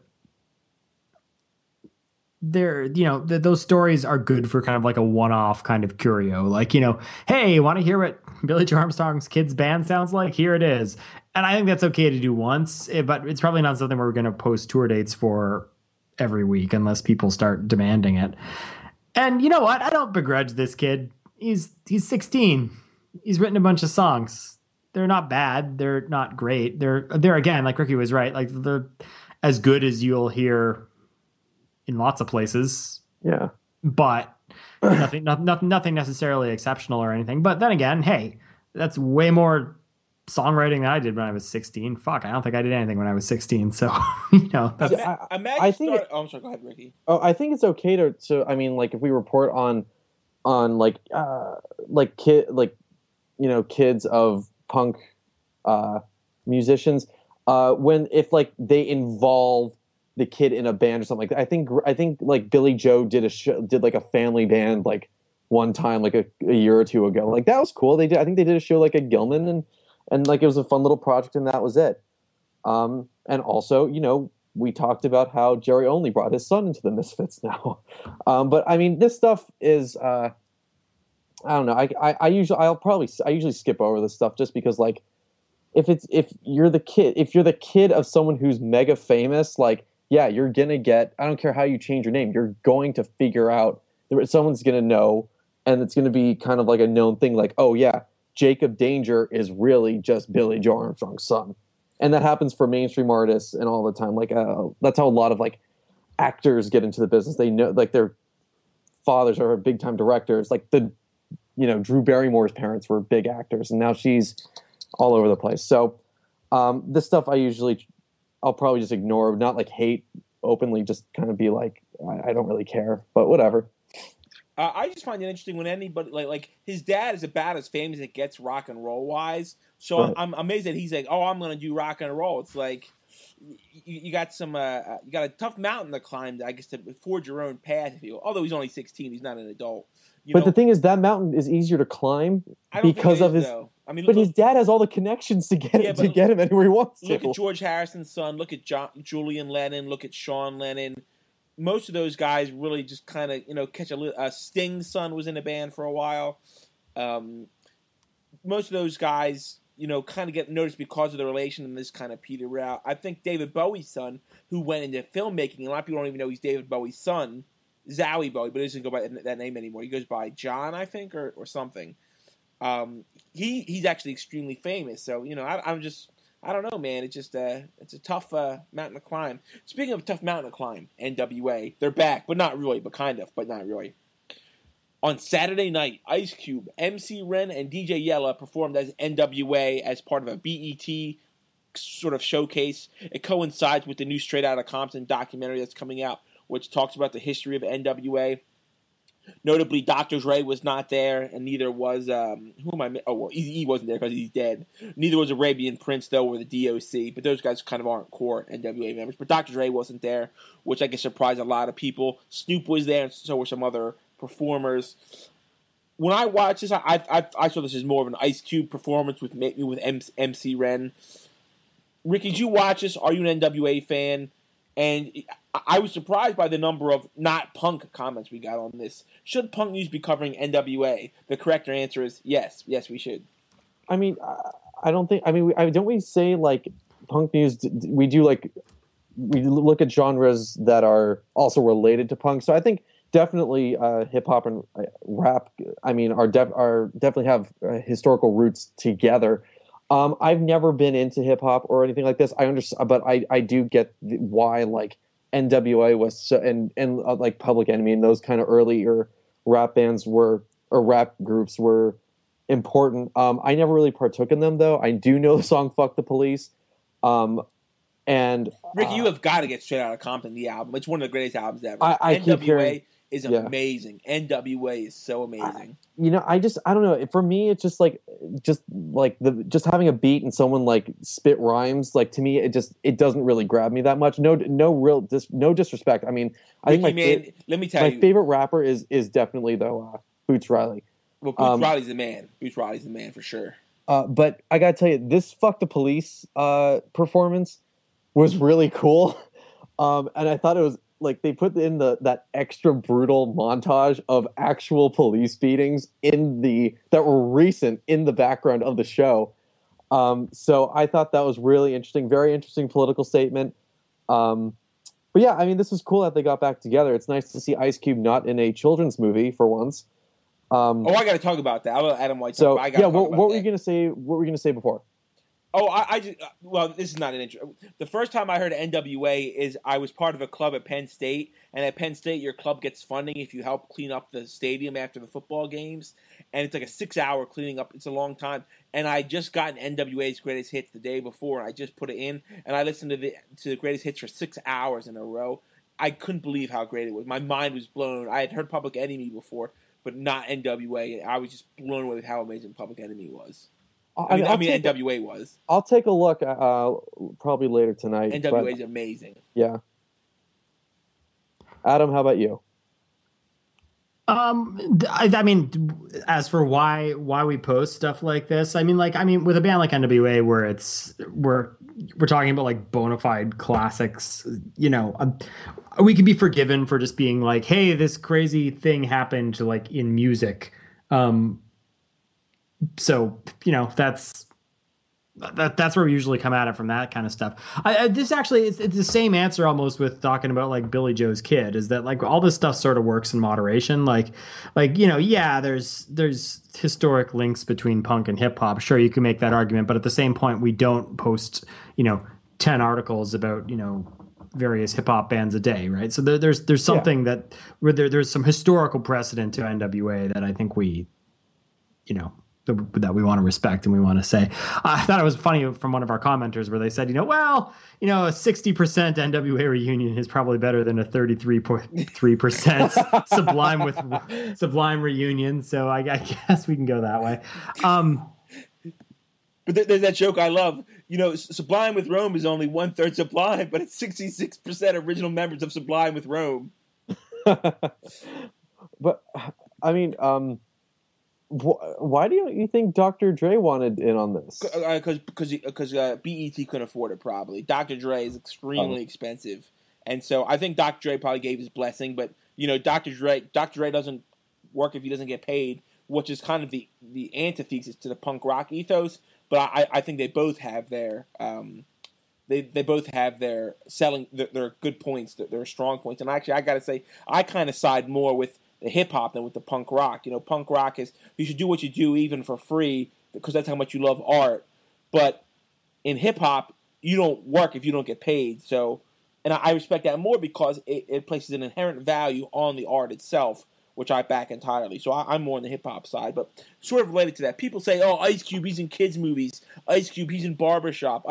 those stories are good for kind of like a one-off kind of curio. Like, hey, want to hear what Billy Joe Armstrong's kids band sounds like? Here it is. And I think that's okay to do once, but it's probably not something we're going to post tour dates for every week unless people start demanding it. And you know what? I don't begrudge this kid. He's 16. He's written a bunch of songs. They're not bad. They're not great. They're again, like Ricky was right. Like they're as good as you'll hear in lots of places. Yeah. But nothing necessarily exceptional or anything. But then again, hey, that's way more songwriting than I did when I was 16. Fuck, I don't think I did anything when I was 16. So, that's... I think I'm sorry, go ahead, Ricky. Oh, I think it's okay to I mean, like if we report on kids of punk musicians if like they involve the kid in a band or something like that. I think like Billy Joe did like a family band like one time like a year or two ago. Like that was cool. I think they did a show like at Gilman and like it was a fun little project and that was it. And also, we talked about how Jerry Only brought his son into the Misfits now. But I mean, this stuff is I don't know. I usually skip over this stuff just because like if you're the kid of someone who's mega famous, like, yeah, you're gonna get. I don't care how you change your name, you're going to figure out. Someone's gonna know, and it's gonna be kind of like a known thing. Like, oh yeah, Jacob Danger is really just Billy Joe Armstrong's son, and that happens for mainstream artists and all the time. Like, that's how a lot of like actors get into the business. They know, like, their fathers are big time directors. Like Drew Barrymore's parents were big actors, and now she's all over the place. So this stuff I'll probably just ignore, not like hate openly, just kind of be like, I don't really care, but whatever. I just find it interesting when anybody like his dad is about as famous as it gets rock and roll wise. So right. I'm amazed that he's like, oh, I'm going to do rock and roll. It's like you got you got a tough mountain to climb, I guess, to forge your own path. If you, although he's only 16, he's not an adult. But the thing is, that mountain is easier to climb because of his. Though. I mean, but his dad has all the connections to get him anywhere he wants to. Look at George Harrison's son. Look at Julian Lennon. Look at Sean Lennon. Most of those guys really just kind of catch Sting's son was in a band for a while. Most of those guys kind of get noticed because of the relation, and this kind of peter out. I think David Bowie's son, who went into filmmaking, a lot of people don't even know he's David Bowie's son. Zowie Bowie, but he doesn't go by that name anymore. He goes by John, I think, or something. He's actually extremely famous. So I don't know, man. It's just it's a tough mountain to climb. Speaking of tough mountain to climb, NWA, they're back, but not really, but kind of, but not really. On Saturday night, Ice Cube, MC Ren, and DJ Yella performed as NWA as part of a BET sort of showcase. It coincides with the new Straight Outta Compton documentary that's coming out, which talks about the history of NWA. Notably, Dr. Dre was not there, and neither was he wasn't there because he's dead. Neither was Arabian Prince, though, or the DOC. But those guys kind of aren't core NWA members. But Dr. Dre wasn't there, which I guess surprised a lot of people. Snoop was there, and so were some other performers. When I watched this, I saw this as more of an Ice Cube performance with MC Ren. Ricky, did you watch this? Are you an NWA fan? And I was surprised by the number of not punk comments we got on this. Should Punk News be covering NWA? The correct answer is yes. Yes, we should. I mean, I don't think. I mean, don't we say like Punk News? We do like we look at genres that are also related to punk. So I think definitely hip hop and rap. I mean, are definitely have historical roots together. I've never been into hip hop or anything like this. I understand, but I do get why like NWA was so, and like Public Enemy and those kind of earlier rap bands or rap groups were important. I never really partook in them though. I do know the song "Fuck the Police," and Ricky, you have got to get Straight Outta Compton, the album. It's one of the greatest albums ever. I keep hearing. Is amazing. NWA is so amazing. I don't know. For me, it's just having a beat and someone like spit rhymes. Like to me, it doesn't really grab me that much. No disrespect. I mean, I think let me tell you, my favorite rapper is definitely though Boots Riley. Well, Boots Riley's the man. Boots Riley's the man for sure. But I gotta tell you, this "Fuck the Police" performance was really cool, and I thought it was. Like they put in that extra brutal montage of actual police beatings that were recent in the background of the show. So I thought that was really interesting, very interesting political statement. But yeah, I mean, this was cool that they got back together. It's nice to see Ice Cube not in a children's movie for once. I got to talk about that. I'll let Adam White. So yeah, what were you gonna say? What were you gonna say before? Oh, I just this is not an intro. The first time I heard of NWA is I was part of a club at Penn State, and at Penn State, your club gets funding if you help clean up the stadium after the football games, and it's like a 6-hour cleaning up. It's a long time, and I just got NWA's Greatest Hits the day before, and I just put it in, and I listened to the Greatest Hits for 6 hours in a row. I couldn't believe how great it was. My mind was blown. I had heard Public Enemy before, but not NWA. I was just blown away with how amazing Public Enemy was. I mean NWA was. I'll take a look probably later tonight. NWA is amazing. Yeah. Adam, how about you? I mean, as for why we post stuff like this, I mean, with a band like NWA, where we're talking about like bona fide classics, we could be forgiven for just being like, hey, this crazy thing happened like in music. So, that's That's where we usually come at it from, that kind of stuff. This actually it's the same answer almost with talking about like Billy Joe's Kid, is that like all this stuff sort of works in moderation. Like yeah, there's historic links between punk and hip hop. Sure, you can make that argument, but at the same point, we don't post 10 articles about various hip hop bands a day, right? So there's something that where there's some historical precedent to NWA that I think we that we want to respect and we want to say. I thought it was funny from one of our commenters where they said, a 60% NWA reunion is probably better than a 33.3% Sublime reunion. So I guess we can go that way. But there's that joke I love. Sublime with Rome is only 1/3 Sublime, but it's 66% original members of Sublime with Rome. But I mean, why do you think Dr. Dre wanted in on this? Because BET couldn't afford it, probably. Dr. Dre is extremely expensive, and so I think Dr. Dre probably gave his blessing. But Dr. Dre doesn't work if he doesn't get paid, which is kind of the antithesis to the punk rock ethos. But I think they both have their they both have their selling their good points, their strong points. And actually, I got to say, I kind of side more with the hip hop than with the punk rock. Punk rock is, you should do what you do even for free because that's how much you love art. But in hip hop, you don't work if you don't get paid. So, and I respect that more because it places an inherent value on the art itself, which I back entirely. So I'm more on the hip hop side. But sort of related to that, people say, "Oh, Ice Cube, he's in kids movies. Ice Cube, he's in Barbershop."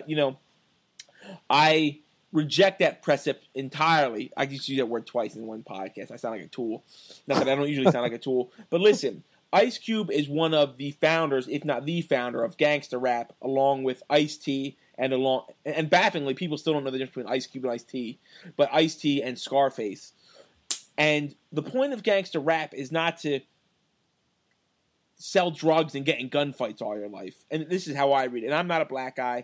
I reject that precept entirely. I just use that word twice in one podcast. I sound like a tool. Not that I don't usually sound like a tool. But listen, Ice Cube is one of the founders, if not the founder, of gangster rap, along with Ice-T and bafflingly, people still don't know the difference between Ice Cube and Ice-T, but Ice-T and Scarface. And the point of gangster rap is not to sell drugs and get in gunfights all your life. And this is how I read it. And I'm not a black guy.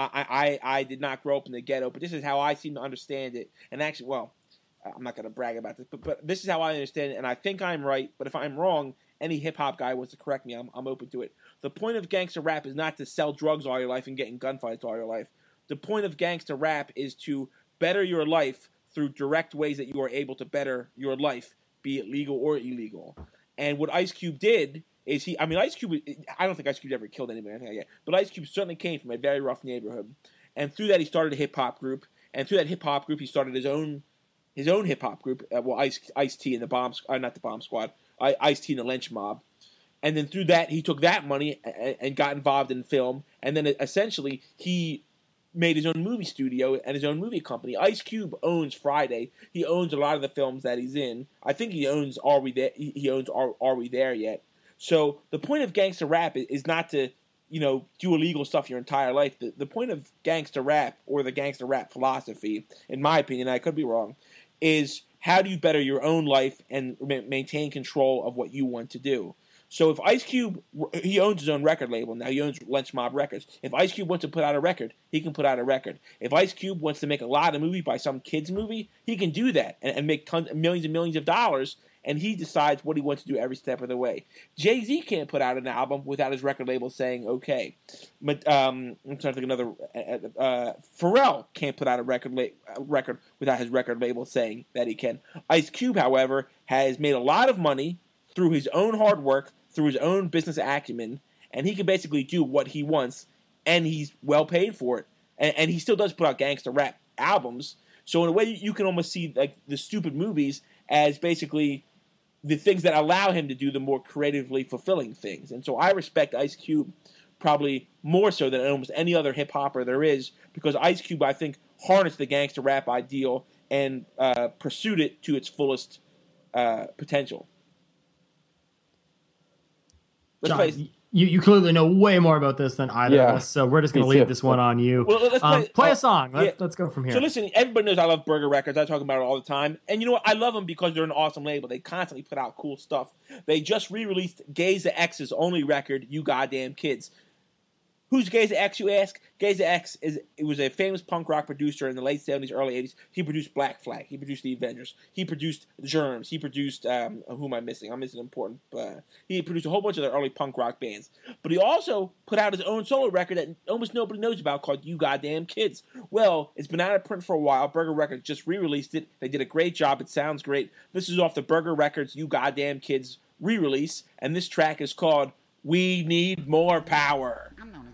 I did not grow up in the ghetto, but this is how I seem to understand it. And actually, well, I'm not going to brag about this, but this is how I understand it, and I think I'm right. But if I'm wrong, any hip-hop guy wants to correct me, I'm open to it. The point of gangster rap is not to sell drugs all your life and get in gunfights all your life. The point of gangster rap is to better your life through direct ways that you are able to better your life, be it legal or illegal. And what Ice Cube did is Ice Cube, I don't think Ice Cube ever killed anybody, anything like that, but Ice Cube certainly came from a very rough neighborhood. And through that, he started a hip-hop group. And through that hip-hop group, he started his own hip-hop group, Ice-T and the Bomb, not the Bomb Squad, Ice-T and the Lynch Mob. And then through that, he took that money and got involved in film. And then essentially, he made his own movie studio and his own movie company. Ice Cube owns Friday. He owns a lot of the films that he's in. I think he owns Are We There? He owns Are We There Yet? So the point of gangster rap is not to, do illegal stuff your entire life. The point of gangster rap, or the gangster rap philosophy, in my opinion, I could be wrong, is how do you better your own life and maintain control of what you want to do. So if Ice Cube, he owns his own record label now. He owns Lynch Mob Records. If Ice Cube wants to put out a record, he can put out a record. If Ice Cube wants to make a lot of movie by some kid's movie, he can do that and make millions and millions of dollars. And he decides what he wants to do every step of the way. Jay-Z can't put out an album without his record label saying okay. But I'm trying to think another. Pharrell can't put out a record without his record label saying that he can. Ice Cube, however, has made a lot of money through his own hard work, through his own business acumen, and he can basically do what he wants, and he's well paid for it. And he still does put out gangster rap albums. So in a way, you can almost see like the stupid movies as basically the things that allow him to do the more creatively fulfilling things. And so I respect Ice Cube probably more so than almost any other hip-hopper there is, because Ice Cube, I think, harnessed the gangster rap ideal and pursued it to its fullest potential. John, you clearly know way more about this than either of us, so we're just going to leave this one on you. Well, let's play a song. Let's go from here. So listen, everybody knows I love Burger Records. I talk about it all the time. And you know what? I love them because they're an awesome label. They constantly put out cool stuff. They just re-released Gays to X's only record, You Goddamn Kids. Who's Geza X, you ask? Geza X was a famous punk rock producer in the late 70s, early 80s. He produced Black Flag. He produced the Avengers. He produced Germs. He produced, who am I missing? I'm missing important. He produced a whole bunch of the early punk rock bands. But he also put out his own solo record that almost nobody knows about called You Goddamn Kids. Well, it's been out of print for a while. Burger Records just re-released it. They did a great job. It sounds great. This is off the Burger Records You Goddamn Kids re-release, and this track is called We Need More Power.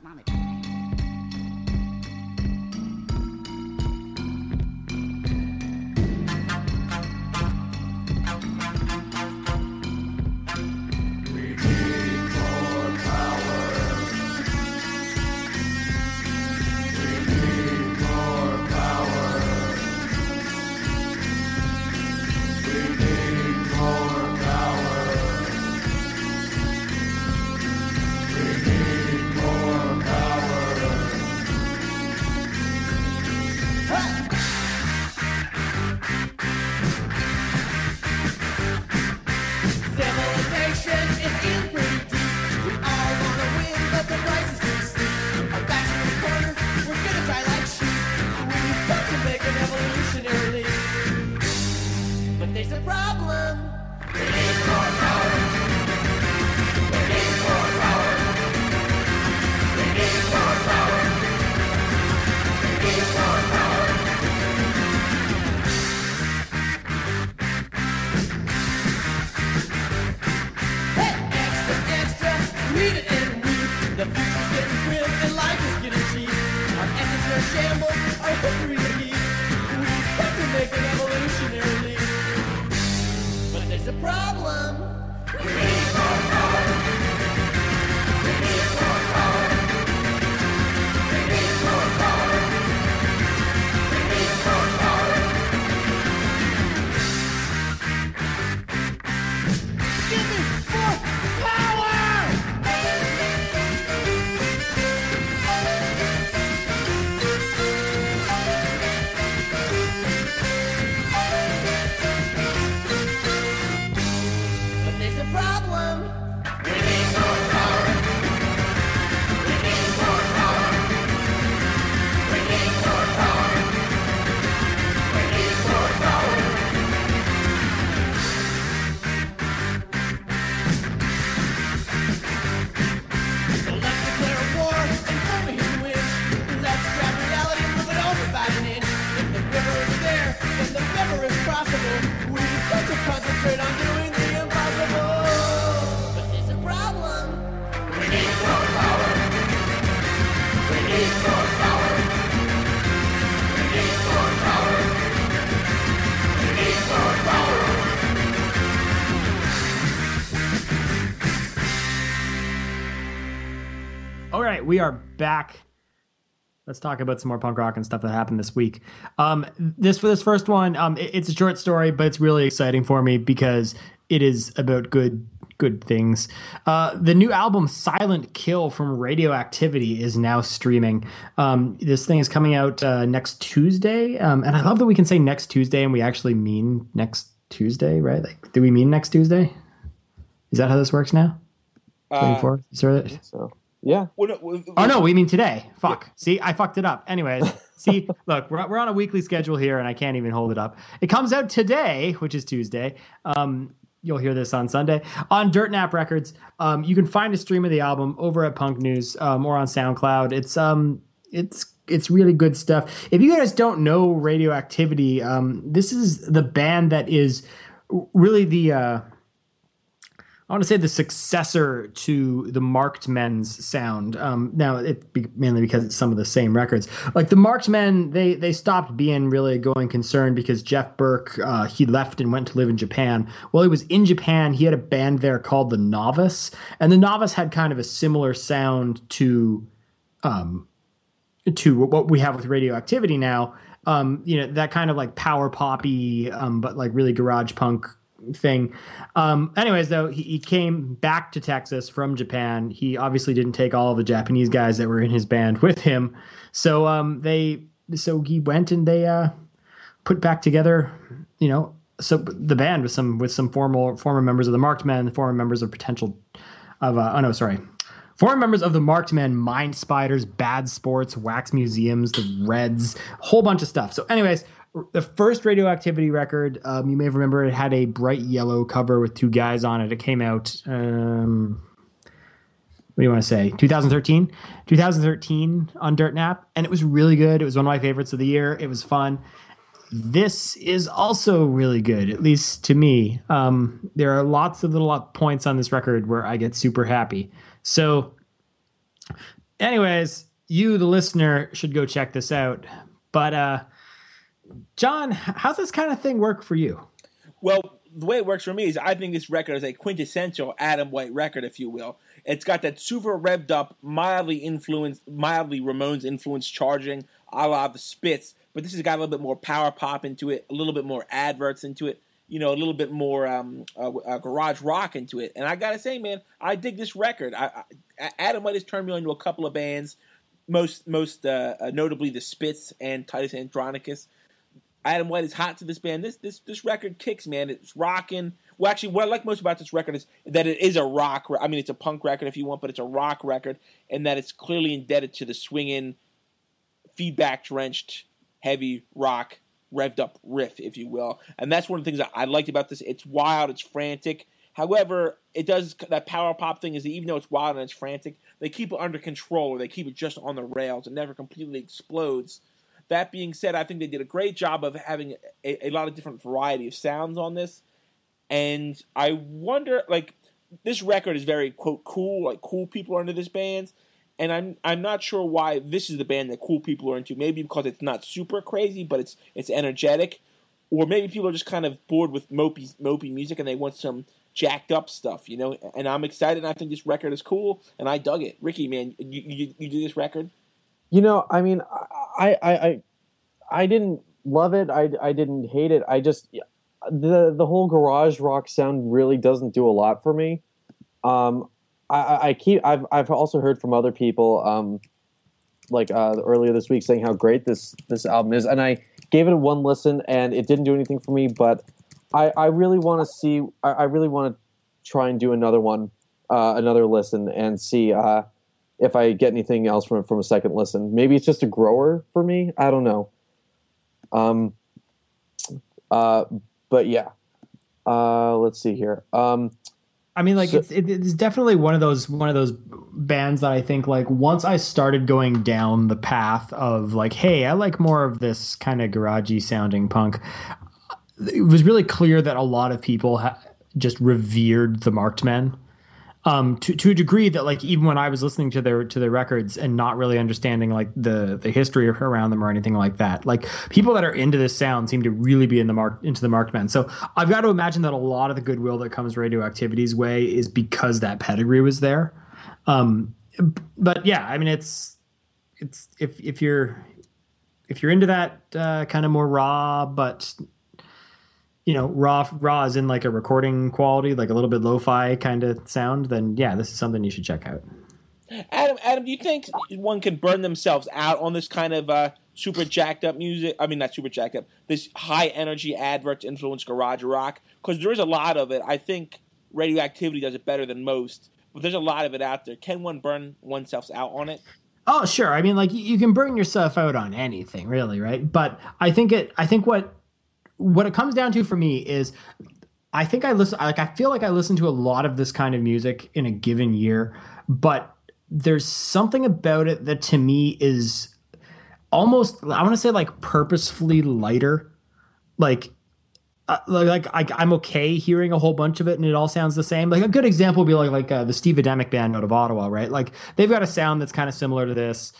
We are back. Let's talk about some more punk rock and stuff that happened this week. This first one, it's a short story, but it's really exciting for me because it is about good things. The new album Silent Kill from Radioactivity is now streaming. This thing is coming out next Tuesday, and I love that we can say next Tuesday and we actually mean next Tuesday, right? Like, do we mean next Tuesday? Is that how this works now? 24th? So. Yeah. Oh, no, we mean today. Fuck. Yeah. See, I fucked it up. Anyways, see, look, we're on a weekly schedule here, and I can't even hold it up. It comes out today, which is Tuesday. You'll hear this on Sunday. On Dirt Nap Records, you can find a stream of the album over at Punk News or on SoundCloud. It's really good stuff. If you guys don't know Radioactivity, this is the band that is really the... I want to say the successor to the Marked Men's sound. Now, mainly because it's some of the same records. Like the Marked Men, they stopped being really a going concern because Jeff Burke, he left and went to live in Japan. While he was in Japan, he had a band there called The Novice. And The Novice had kind of a similar sound to what we have with Radioactivity now. That kind of like power poppy, but like really garage punk thing. Anyways, though, he came back to Texas from Japan. He obviously didn't take all of the Japanese guys that were in his band with him. So he went and they put back together, so the band with some former members of the Marked Men, the former members of Former members of the Marked Men, Mind Spiders, Bad Sports, Wax Museums, the Reds, a whole bunch of stuff. So anyways, the first Radioactivity record, you may remember it had a bright yellow cover with two guys on it. It came out, what do you want to say, 2013? 2013 on Dirt Nap, and it was really good. It was one of my favorites of the year. It was fun. This is also really good, at least to me. There are lots of little points on this record where I get super happy. So anyways, you, the listener, should go check this out. But John, how's this kind of thing work for you? Well, the way it works for me is I think this record is a quintessential Adam White record, if you will. It's got that super revved up, mildly Ramones influenced charging, a la the Spits, but this has got a little bit more power pop into it, a little bit more adverts into it, a little bit more garage rock into it. And I gotta say, man, I dig this record. Adam White has turned me on to a couple of bands, most notably the Spits and Titus Andronicus. Adam White is hot to this band. This record kicks, man. It's rocking. Well, actually, what I like most about this record is that it is a rock. I mean, it's a punk record if you want, but it's a rock record, and that it's clearly indebted to the swinging, feedback-drenched, heavy rock, revved-up riff, if you will. And that's one of the things that I liked about this. It's wild. It's frantic. However, it does that power pop thing is that even though it's wild and it's frantic, they keep it under control, or they keep it just on the rails. It never completely explodes. That being said, I think they did a great job of having a lot of different variety of sounds on this. And I wonder, this record is very, quote, cool. Cool people are into this band. And I'm not sure why this is the band that cool people are into. Maybe because it's not super crazy, but it's energetic. Or maybe people are just kind of bored with mopey music and they want some jacked up stuff, And I'm excited, and I think this record is cool, and I dug it. Ricky, man, you do this record? I mean, I didn't love it. I didn't hate it. I just the whole garage rock sound really doesn't do a lot for me. I've also heard from other people earlier this week saying how great this album is, and I gave it one listen and it didn't do anything for me. But I really want to I really want to try and do another listen and see if I get anything else from a second listen. Maybe it's just a grower for me. I don't know. But yeah. Let's see here. I mean, it's definitely one of those bands that I think once I started going down the path of hey, I like more of this kind of garagey sounding punk. It was really clear that a lot of people just revered the Marked Men. To a degree that even when I was listening to their records and not really understanding the history around them or anything like that, people that are into this sound seem to really be into the Marked Men. So I've got to imagine that a lot of the goodwill that comes Radioactivity's way is because that pedigree was there. But yeah, I mean it's if you're into that kind of more raw, but raw is in a recording quality, a little bit lo-fi kind of sound, then yeah, this is something you should check out. Adam, do you think one can burn themselves out on this kind of super jacked up music? I mean, not super jacked up, this high energy adverts influenced garage rock? Because there is a lot of it. I think Radioactivity does it better than most, but there's a lot of it out there. Can one burn oneself out on it? Oh, sure. I mean, you can burn yourself out on anything, really, right? But I think what it comes down to for me is I think I feel like I listen to a lot of this kind of music in a given year, but there's something about it that to me is almost, I want to say purposefully lighter. I'm okay hearing a whole bunch of it and it all sounds the same. A good example would be the Steve Adamic band out of Ottawa, right? They've got a sound that's kind of similar to this.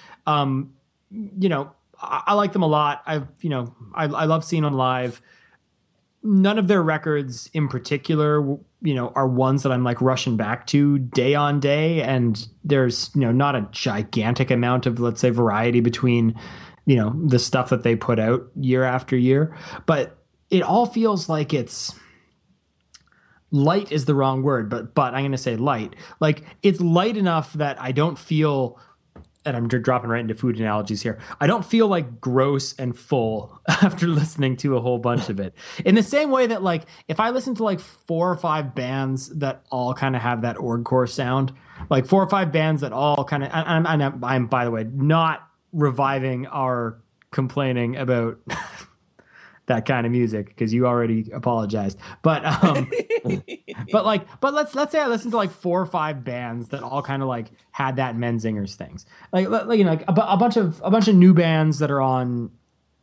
I like them a lot. I love seeing them live. None of their records in particular, are ones that I'm rushing back to day on day. And there's, not a gigantic amount of, let's say, variety between, the stuff that they put out year after year. But it all feels like it's light is the wrong word, but I'm going to say light. It's light enough that I don't feel and I'm dropping right into food analogies here. I don't feel like gross and full after listening to a whole bunch of it. In the same way that like if I listen to like 4 or 5 bands that all kind of have that orgcore sound, like 4 or 5 bands that all kind of, I'm by the way not reviving our complaining about that kind of music because you already apologized, but but let's say I listened to like 4 or 5 bands that all kind of like had that Menzingers things, like a bunch of new bands that are on,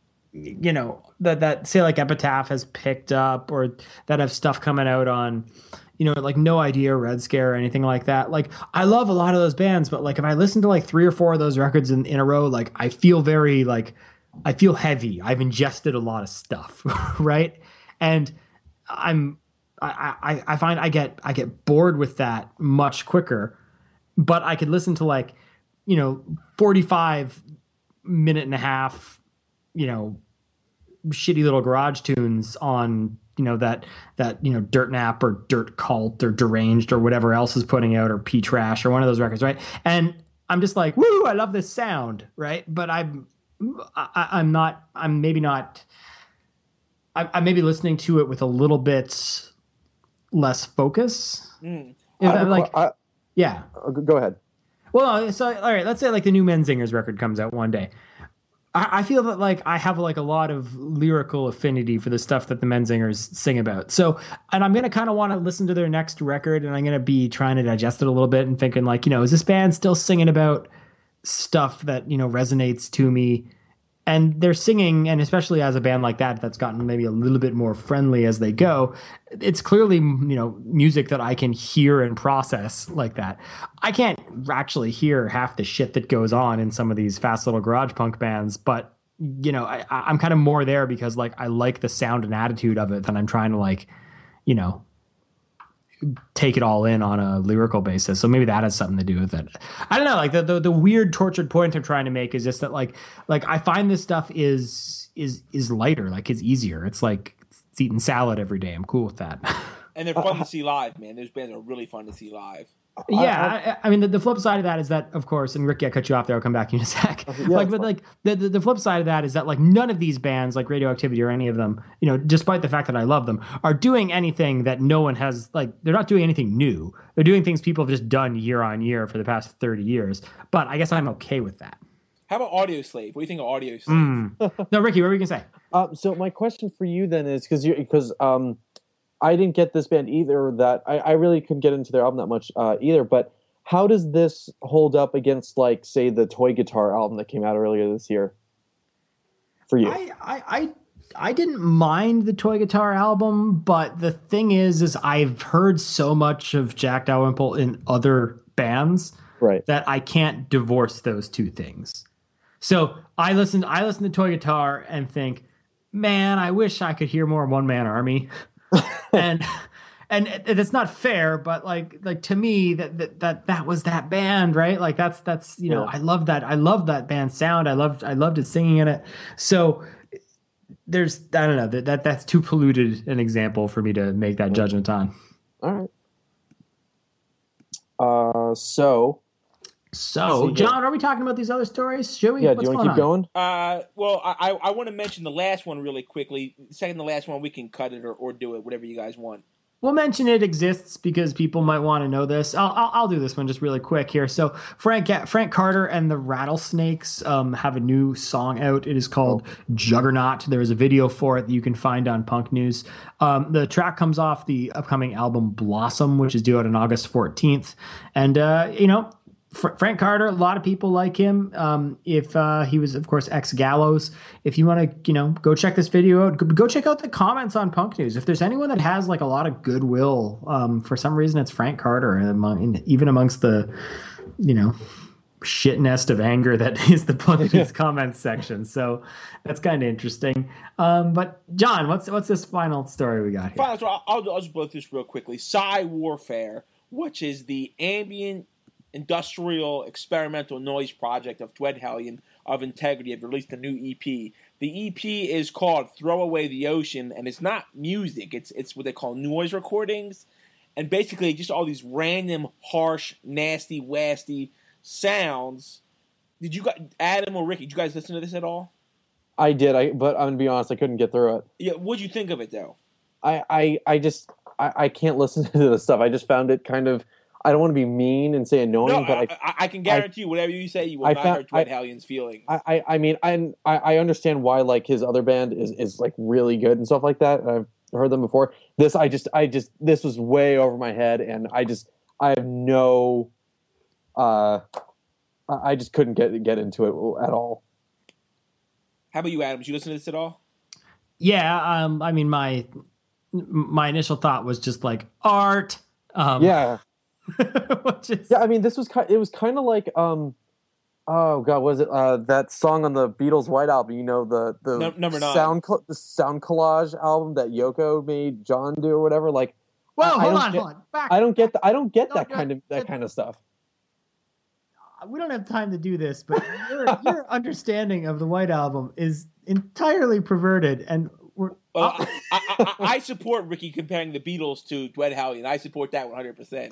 that say like Epitaph has picked up or that have stuff coming out on, like No Idea, Red Scare, or anything like that. Like I love a lot of those bands, but like if I listen to like 3 or 4 of those records in a row, like I feel very like I feel heavy. I've ingested a lot of stuff, right? And I find I get bored with that much quicker. But I could listen to like, 45 minute and a half, shitty little garage tunes on, that Dirt Nap or Dirt Cult or Deranged or whatever else is putting out, or P Trash or one of those records, right? And I'm just like, woo, I love this sound, right? But I'm maybe listening to it with a little bit less focus. Yeah. Go ahead. Well, so all right, let's say like the new Menzingers record comes out one day. I feel that like I have like a lot of lyrical affinity for the stuff that the Menzingers sing about. So, and I'm going to kind of want to listen to their next record, and I'm going to be trying to digest it a little bit and thinking like, is this band still singing about stuff that, resonates to me? And they're singing, and especially as a band like that, that's gotten maybe a little bit more friendly as they go, it's clearly, music that I can hear and process like that. I can't actually hear half the shit that goes on in some of these fast little garage punk bands, but, I'm kind of more there because, like, I like the sound and attitude of it than I'm trying to, like, take it all in on a lyrical basis. So maybe that has something to do with it. I don't know. Like the weird tortured point I'm trying to make is just that like I find this stuff is lighter. Like it's easier. It's like it's eating salad every day. I'm cool with that. And they're fun to see live, man. Those bands are really fun to see live. Yeah, I mean the flip side of that is that, of course, and Ricky, I cut you off there. I'll come back in a sec. Yeah, the flip side of that is that like none of these bands, like Radioactivity or any of them, despite the fact that I love them, are doing anything that no one has. Like they're not doing anything new. They're doing things people have just done year on year for the past 30 years. But I guess I'm okay with that. How about Audio Slave? What do you think of Audio Slave? No, Ricky, what were you gonna say? So my question for you then is because I didn't get this band either. That I really couldn't get into their album that much either. But how does this hold up against, like, say, the Toy Guitar album that came out earlier this year? For you, I didn't mind the Toy Guitar album, but the thing is I've heard so much of Jack Dalrymple in other bands, right, that I can't divorce those two things. So I listen to Toy Guitar and think, man, I wish I could hear more One Man Army. and it's not fair, but like to me that was that band, right? Like that's Yeah. I love that band's sound. I loved it singing in it. So there's, I don't know, that's too polluted an example for me to make that judgment on. all right. So John, are we talking about these other stories? Should we? yeah, do you want to keep going? Well, I want to mention the last one really quickly. Second to last one, we can cut it or do it, whatever you guys want. We'll mention it exists because people might want to know this. I'll do this one just really quick here. So Frank Carter and the Rattlesnakes have a new song out. It is called Juggernaut. There is a video for it that you can find on Punk News. The track comes off the upcoming album Blossom, which is due out on August 14th. And, Frank Carter, a lot of people like him. If he was, of course, ex-Gallows. If you want to, go check this video out, go check out the comments on Punk News. If there's anyone that has like a lot of goodwill, for some reason it's Frank Carter, even amongst the, shit nest of anger that is the Punk News comments section. So that's kind of interesting. But John, what's this final story we got here? Final story, I'll just blow through this real quickly. Psy Warfare, which is the ambient industrial experimental noise project of Dwed Hellion of Integrity, have released a new EP. The EP is called Throw Away the Ocean, and it's not music. It's what they call noise recordings, and basically just all these random, harsh, nasty, wasty sounds Did you guys, Adam or Ricky? Did you guys listen to this at all? I did. But I'm gonna be honest, I couldn't get through it. Yeah. What'd you think of it though? I can't listen to this stuff. I just found it kind of. I don't want to be mean and say annoying, No, but I can guarantee you, whatever you say, you will not hurt Dwight Hallion's feelings. I mean, I understand why like his other band is like really good and stuff like that. I've heard them before. This this was way over my head, and I have no. I just couldn't get into it at all. How about you, Adam? Did you listen to this at all? Yeah, I mean, my initial thought was just like art. Yeah. Yeah, I mean, it was kind of like oh god, was it that song on the Beatles' White Album? You know, the number 9 the sound collage album that Yoko made John do or whatever. Like, well, hold on. I don't get that kind of stuff. We don't have time to do this, but your understanding of the White Album is entirely perverted, and well, I support Ricky comparing the Beatles to Dwight Hallion. I support that 100%.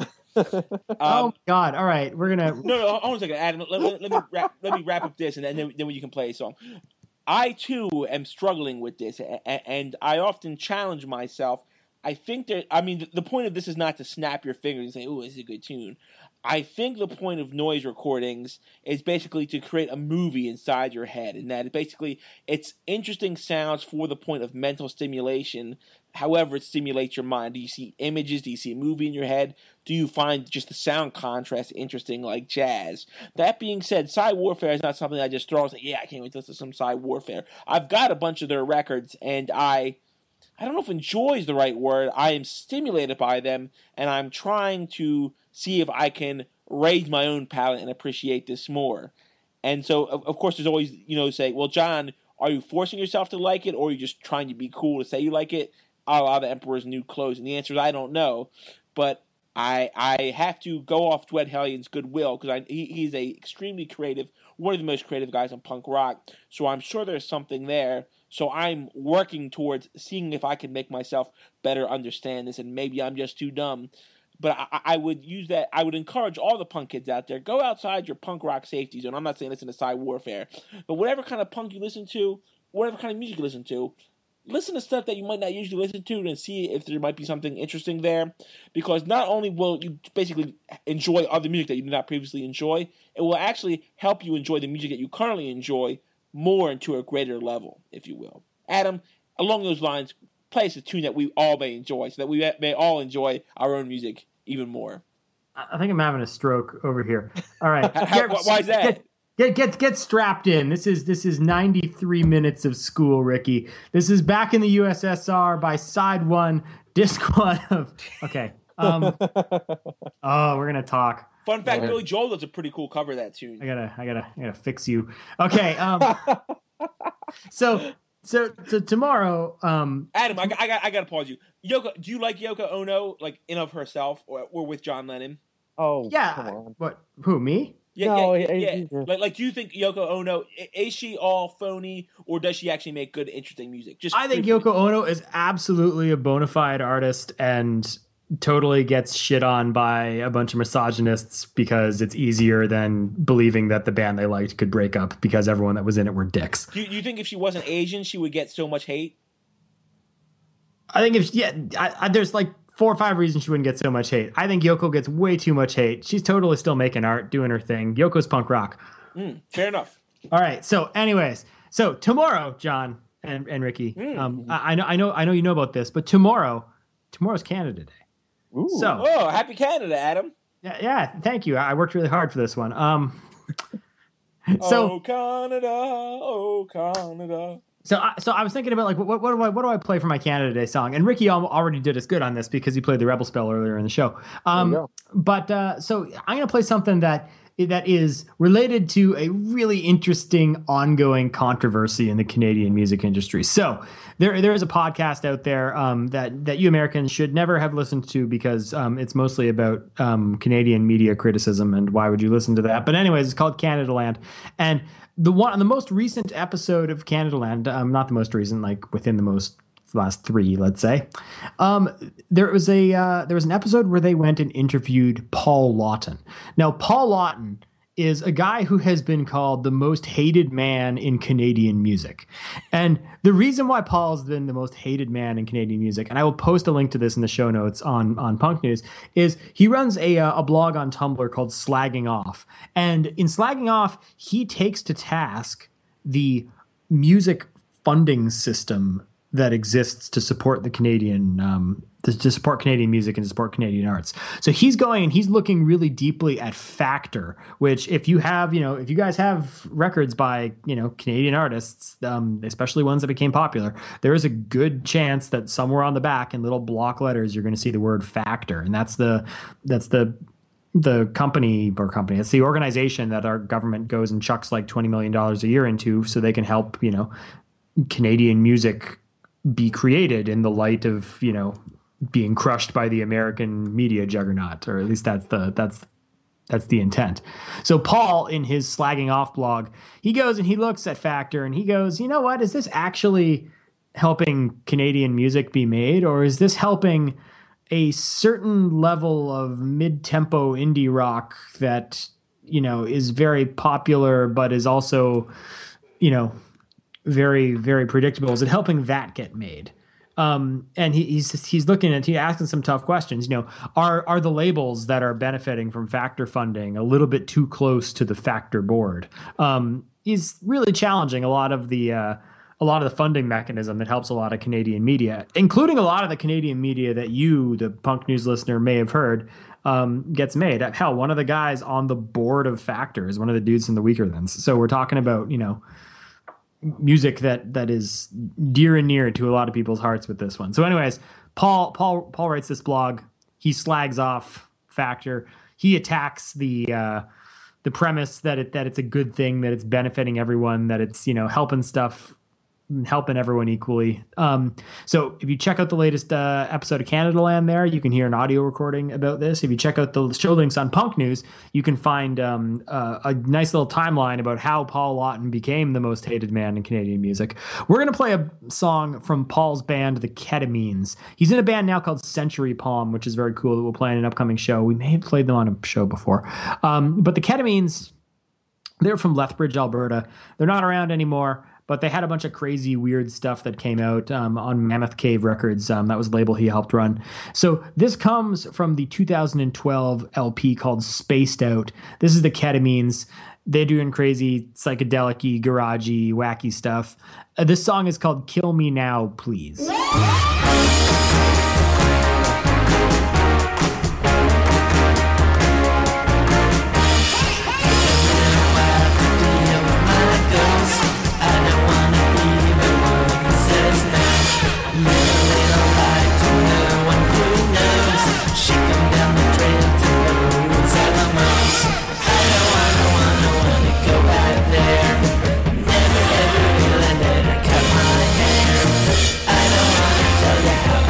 Oh God! All right, we're gonna. No, hold on a second, Adam. Let me wrap up this, and then you can play a song. I too am struggling with this, and I often challenge myself. I think the point of this is not to snap your fingers and say, "Oh, this is a good tune." I think the point of noise recordings is basically to create a movie inside your head, and that it's interesting sounds for the point of mental stimulation. However, it stimulates your mind. Do you see images? Do you see a movie in your head? Do you find just the sound contrast interesting, like jazz? That being said, Psy Warfare is not something I just throw and say, "Yeah, I can't wait to listen to some Psy Warfare." I've got a bunch of their records, and I don't know if enjoy is the right word. I am stimulated by them, and I'm trying to see if I can raise my own palate and appreciate this more. And so, of course, there's always, say, well, John, are you forcing yourself to like it, or are you just trying to be cool to say you like it, a la the Emperor's New Clothes? And the answer is I don't know. But I have to go off Dwight Hallion's goodwill, because he's a extremely creative, one of the most creative guys in punk rock. So I'm sure there's something there. So I'm working towards seeing if I can make myself better understand this, and maybe I'm just too dumb. But I would use that. I would encourage all the punk kids out there, go outside your punk rock safety zone. I'm not saying listen to Psy Warfare, but whatever kind of punk you listen to, whatever kind of music you listen to stuff that you might not usually listen to and see if there might be something interesting there. Because not only will you basically enjoy other music that you did not previously enjoy, it will actually help you enjoy the music that you currently enjoy more and to a greater level, if you will. Adam, along those lines, play us a tune that we all may enjoy, so that we may all enjoy our own music even more. I think I'm having a stroke over here. All right. Why is that? Get strapped in. This is 93 minutes of school, Ricky. This is Back in the USSR by Side 1, Disc 1 of... Okay. We're going to talk. Fun fact, Billy Joel does a pretty cool cover of that tune. I gotta fix you. Okay. So tomorrow, Adam, I gotta pause you. Yoko, do you like Yoko Ono, like in of herself, or with John Lennon? Oh, yeah. Come on. What? Who? Me? Yeah, no, yeah. Like, do you think Yoko Ono, is she all phony, or does she actually make good, interesting music? I think Yoko Ono is absolutely a bona fide artist and totally gets shit on by a bunch of misogynists because it's easier than believing that the band they liked could break up because everyone that was in it were dicks. Do you think if she wasn't Asian, she would get so much hate? I think there's like 4 or 5 reasons she wouldn't get so much hate. I think Yoko gets way too much hate. She's totally still making art, doing her thing. Yoko's punk rock. Fair enough. All right. So anyways, tomorrow, John and Ricky, I know you know about this, but tomorrow's Canada Day. Ooh. So, happy Canada, Adam. Yeah, thank you. I worked really hard for this one. Oh, Canada. So I was thinking about like what do I play for my Canada Day song? And Ricky already did us good on this because he played the Rebel Spell earlier in the show. But so I'm gonna play something that is related to a really interesting ongoing controversy in the Canadian music industry. So there is a podcast out there that you Americans should never have listened to because it's mostly about Canadian media criticism and why would you listen to that? But anyways, it's called Canadaland, and the most recent episode of Canadaland, not the most recent, like within the last 3, let's say, there was an episode where they went and interviewed Paul Lawton. Now, Paul Lawton is a guy who has been called the most hated man in Canadian music. And the reason why Paul's been the most hated man in Canadian music, and I will post a link to this in the show notes on Punk News, is he runs a blog on Tumblr called Slagging Off. And in Slagging Off, he takes to task the music funding system that exists to support the Canadian to support Canadian music and to support Canadian arts. So he's going and he's looking really deeply at Factor, which if you guys have records by, Canadian artists, especially ones that became popular, there is a good chance that somewhere on the back in little block letters, you're going to see the word Factor. And that's the company, it's the organization that our government goes and chucks like $20 million a year into so they can help, Canadian music be created in the light of, being crushed by the American media juggernaut, or at least that's the intent. So Paul, in his Slagging Off blog, he goes and he looks at Factor and he goes, you know what, is this actually helping Canadian music be made, or is this helping a certain level of mid-tempo indie rock that, is very popular, but is also, very, very predictable? Is it helping that get made? And he's looking at, he's asking some tough questions. Are the labels that are benefiting from Factor funding a little bit too close to the Factor board? He's really challenging a lot of the funding mechanism that helps a lot of Canadian media, including a lot of the Canadian media that you, the Punk News listener, may have heard gets made. Hell, one of the guys on the board of Factor is one of the dudes from the Weakerthans. So we're talking about, music that is dear and near to a lot of people's hearts with this one. So anyways, Paul writes this blog. He slags off Factor. He attacks the premise that it's a good thing, that it's benefiting everyone, that it's, helping everyone equally. So if you check out the latest episode of Canada Land there, you can hear an audio recording about this. If you check out the show links on Punk News, you can find a nice little timeline about how Paul Lawton became the most hated man in Canadian music. We're going to play a song from Paul's band, The Ketamines. He's in a band now called Century Palm, which is very cool, that we'll play in an upcoming show. We may have played them on a show before. But The Ketamines, they're from Lethbridge, Alberta. They're not around anymore, but they had a bunch of crazy, weird stuff that came out on Mammoth Cave Records. That was the label he helped run. So this comes from the 2012 LP called Spaced Out. This is The Ketamines. They're doing crazy, psychedelic-y, garagey, wacky stuff. This song is called Kill Me Now, Please. Never ever let her cut my hair. I don't wanna tell you how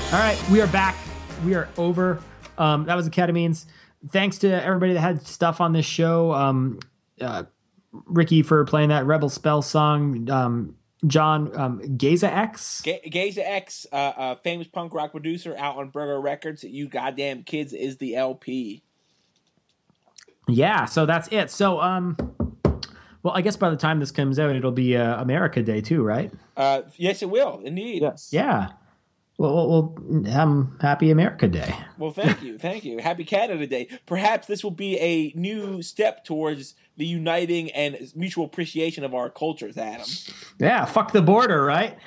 All right, we are back. We are over. That was the Ketamines. Thanks to everybody that had stuff on this show. Ricky for playing that Rebel Spell song. John, Geza X. Geza X, famous punk rock producer out on Burger Records. You Goddamn Kids is the LP. Yeah, so that's it. So, well, I guess by the time this comes out, it'll be America Day too, right? Yes, it will, indeed. Yes. Yeah. Well, happy America Day. Well, thank you. Happy Canada Day. Perhaps this will be a new step towards the uniting and mutual appreciation of our cultures, Adam. Yeah, fuck the border, right?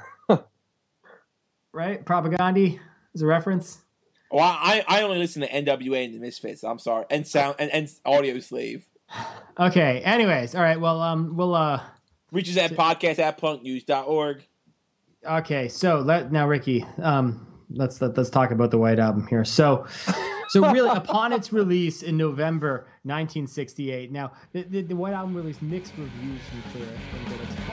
Right? Propaganda is a reference. Well, I only listen to NWA and the Misfits. I'm sorry, and Audio Slave. Okay. Anyways, all right. Well, we'll reach us at podcast@punknews.org. Okay, so now Ricky, let's talk about the White Album here. So really, upon its release in November 1968, now the White Album released mixed reviews from critics.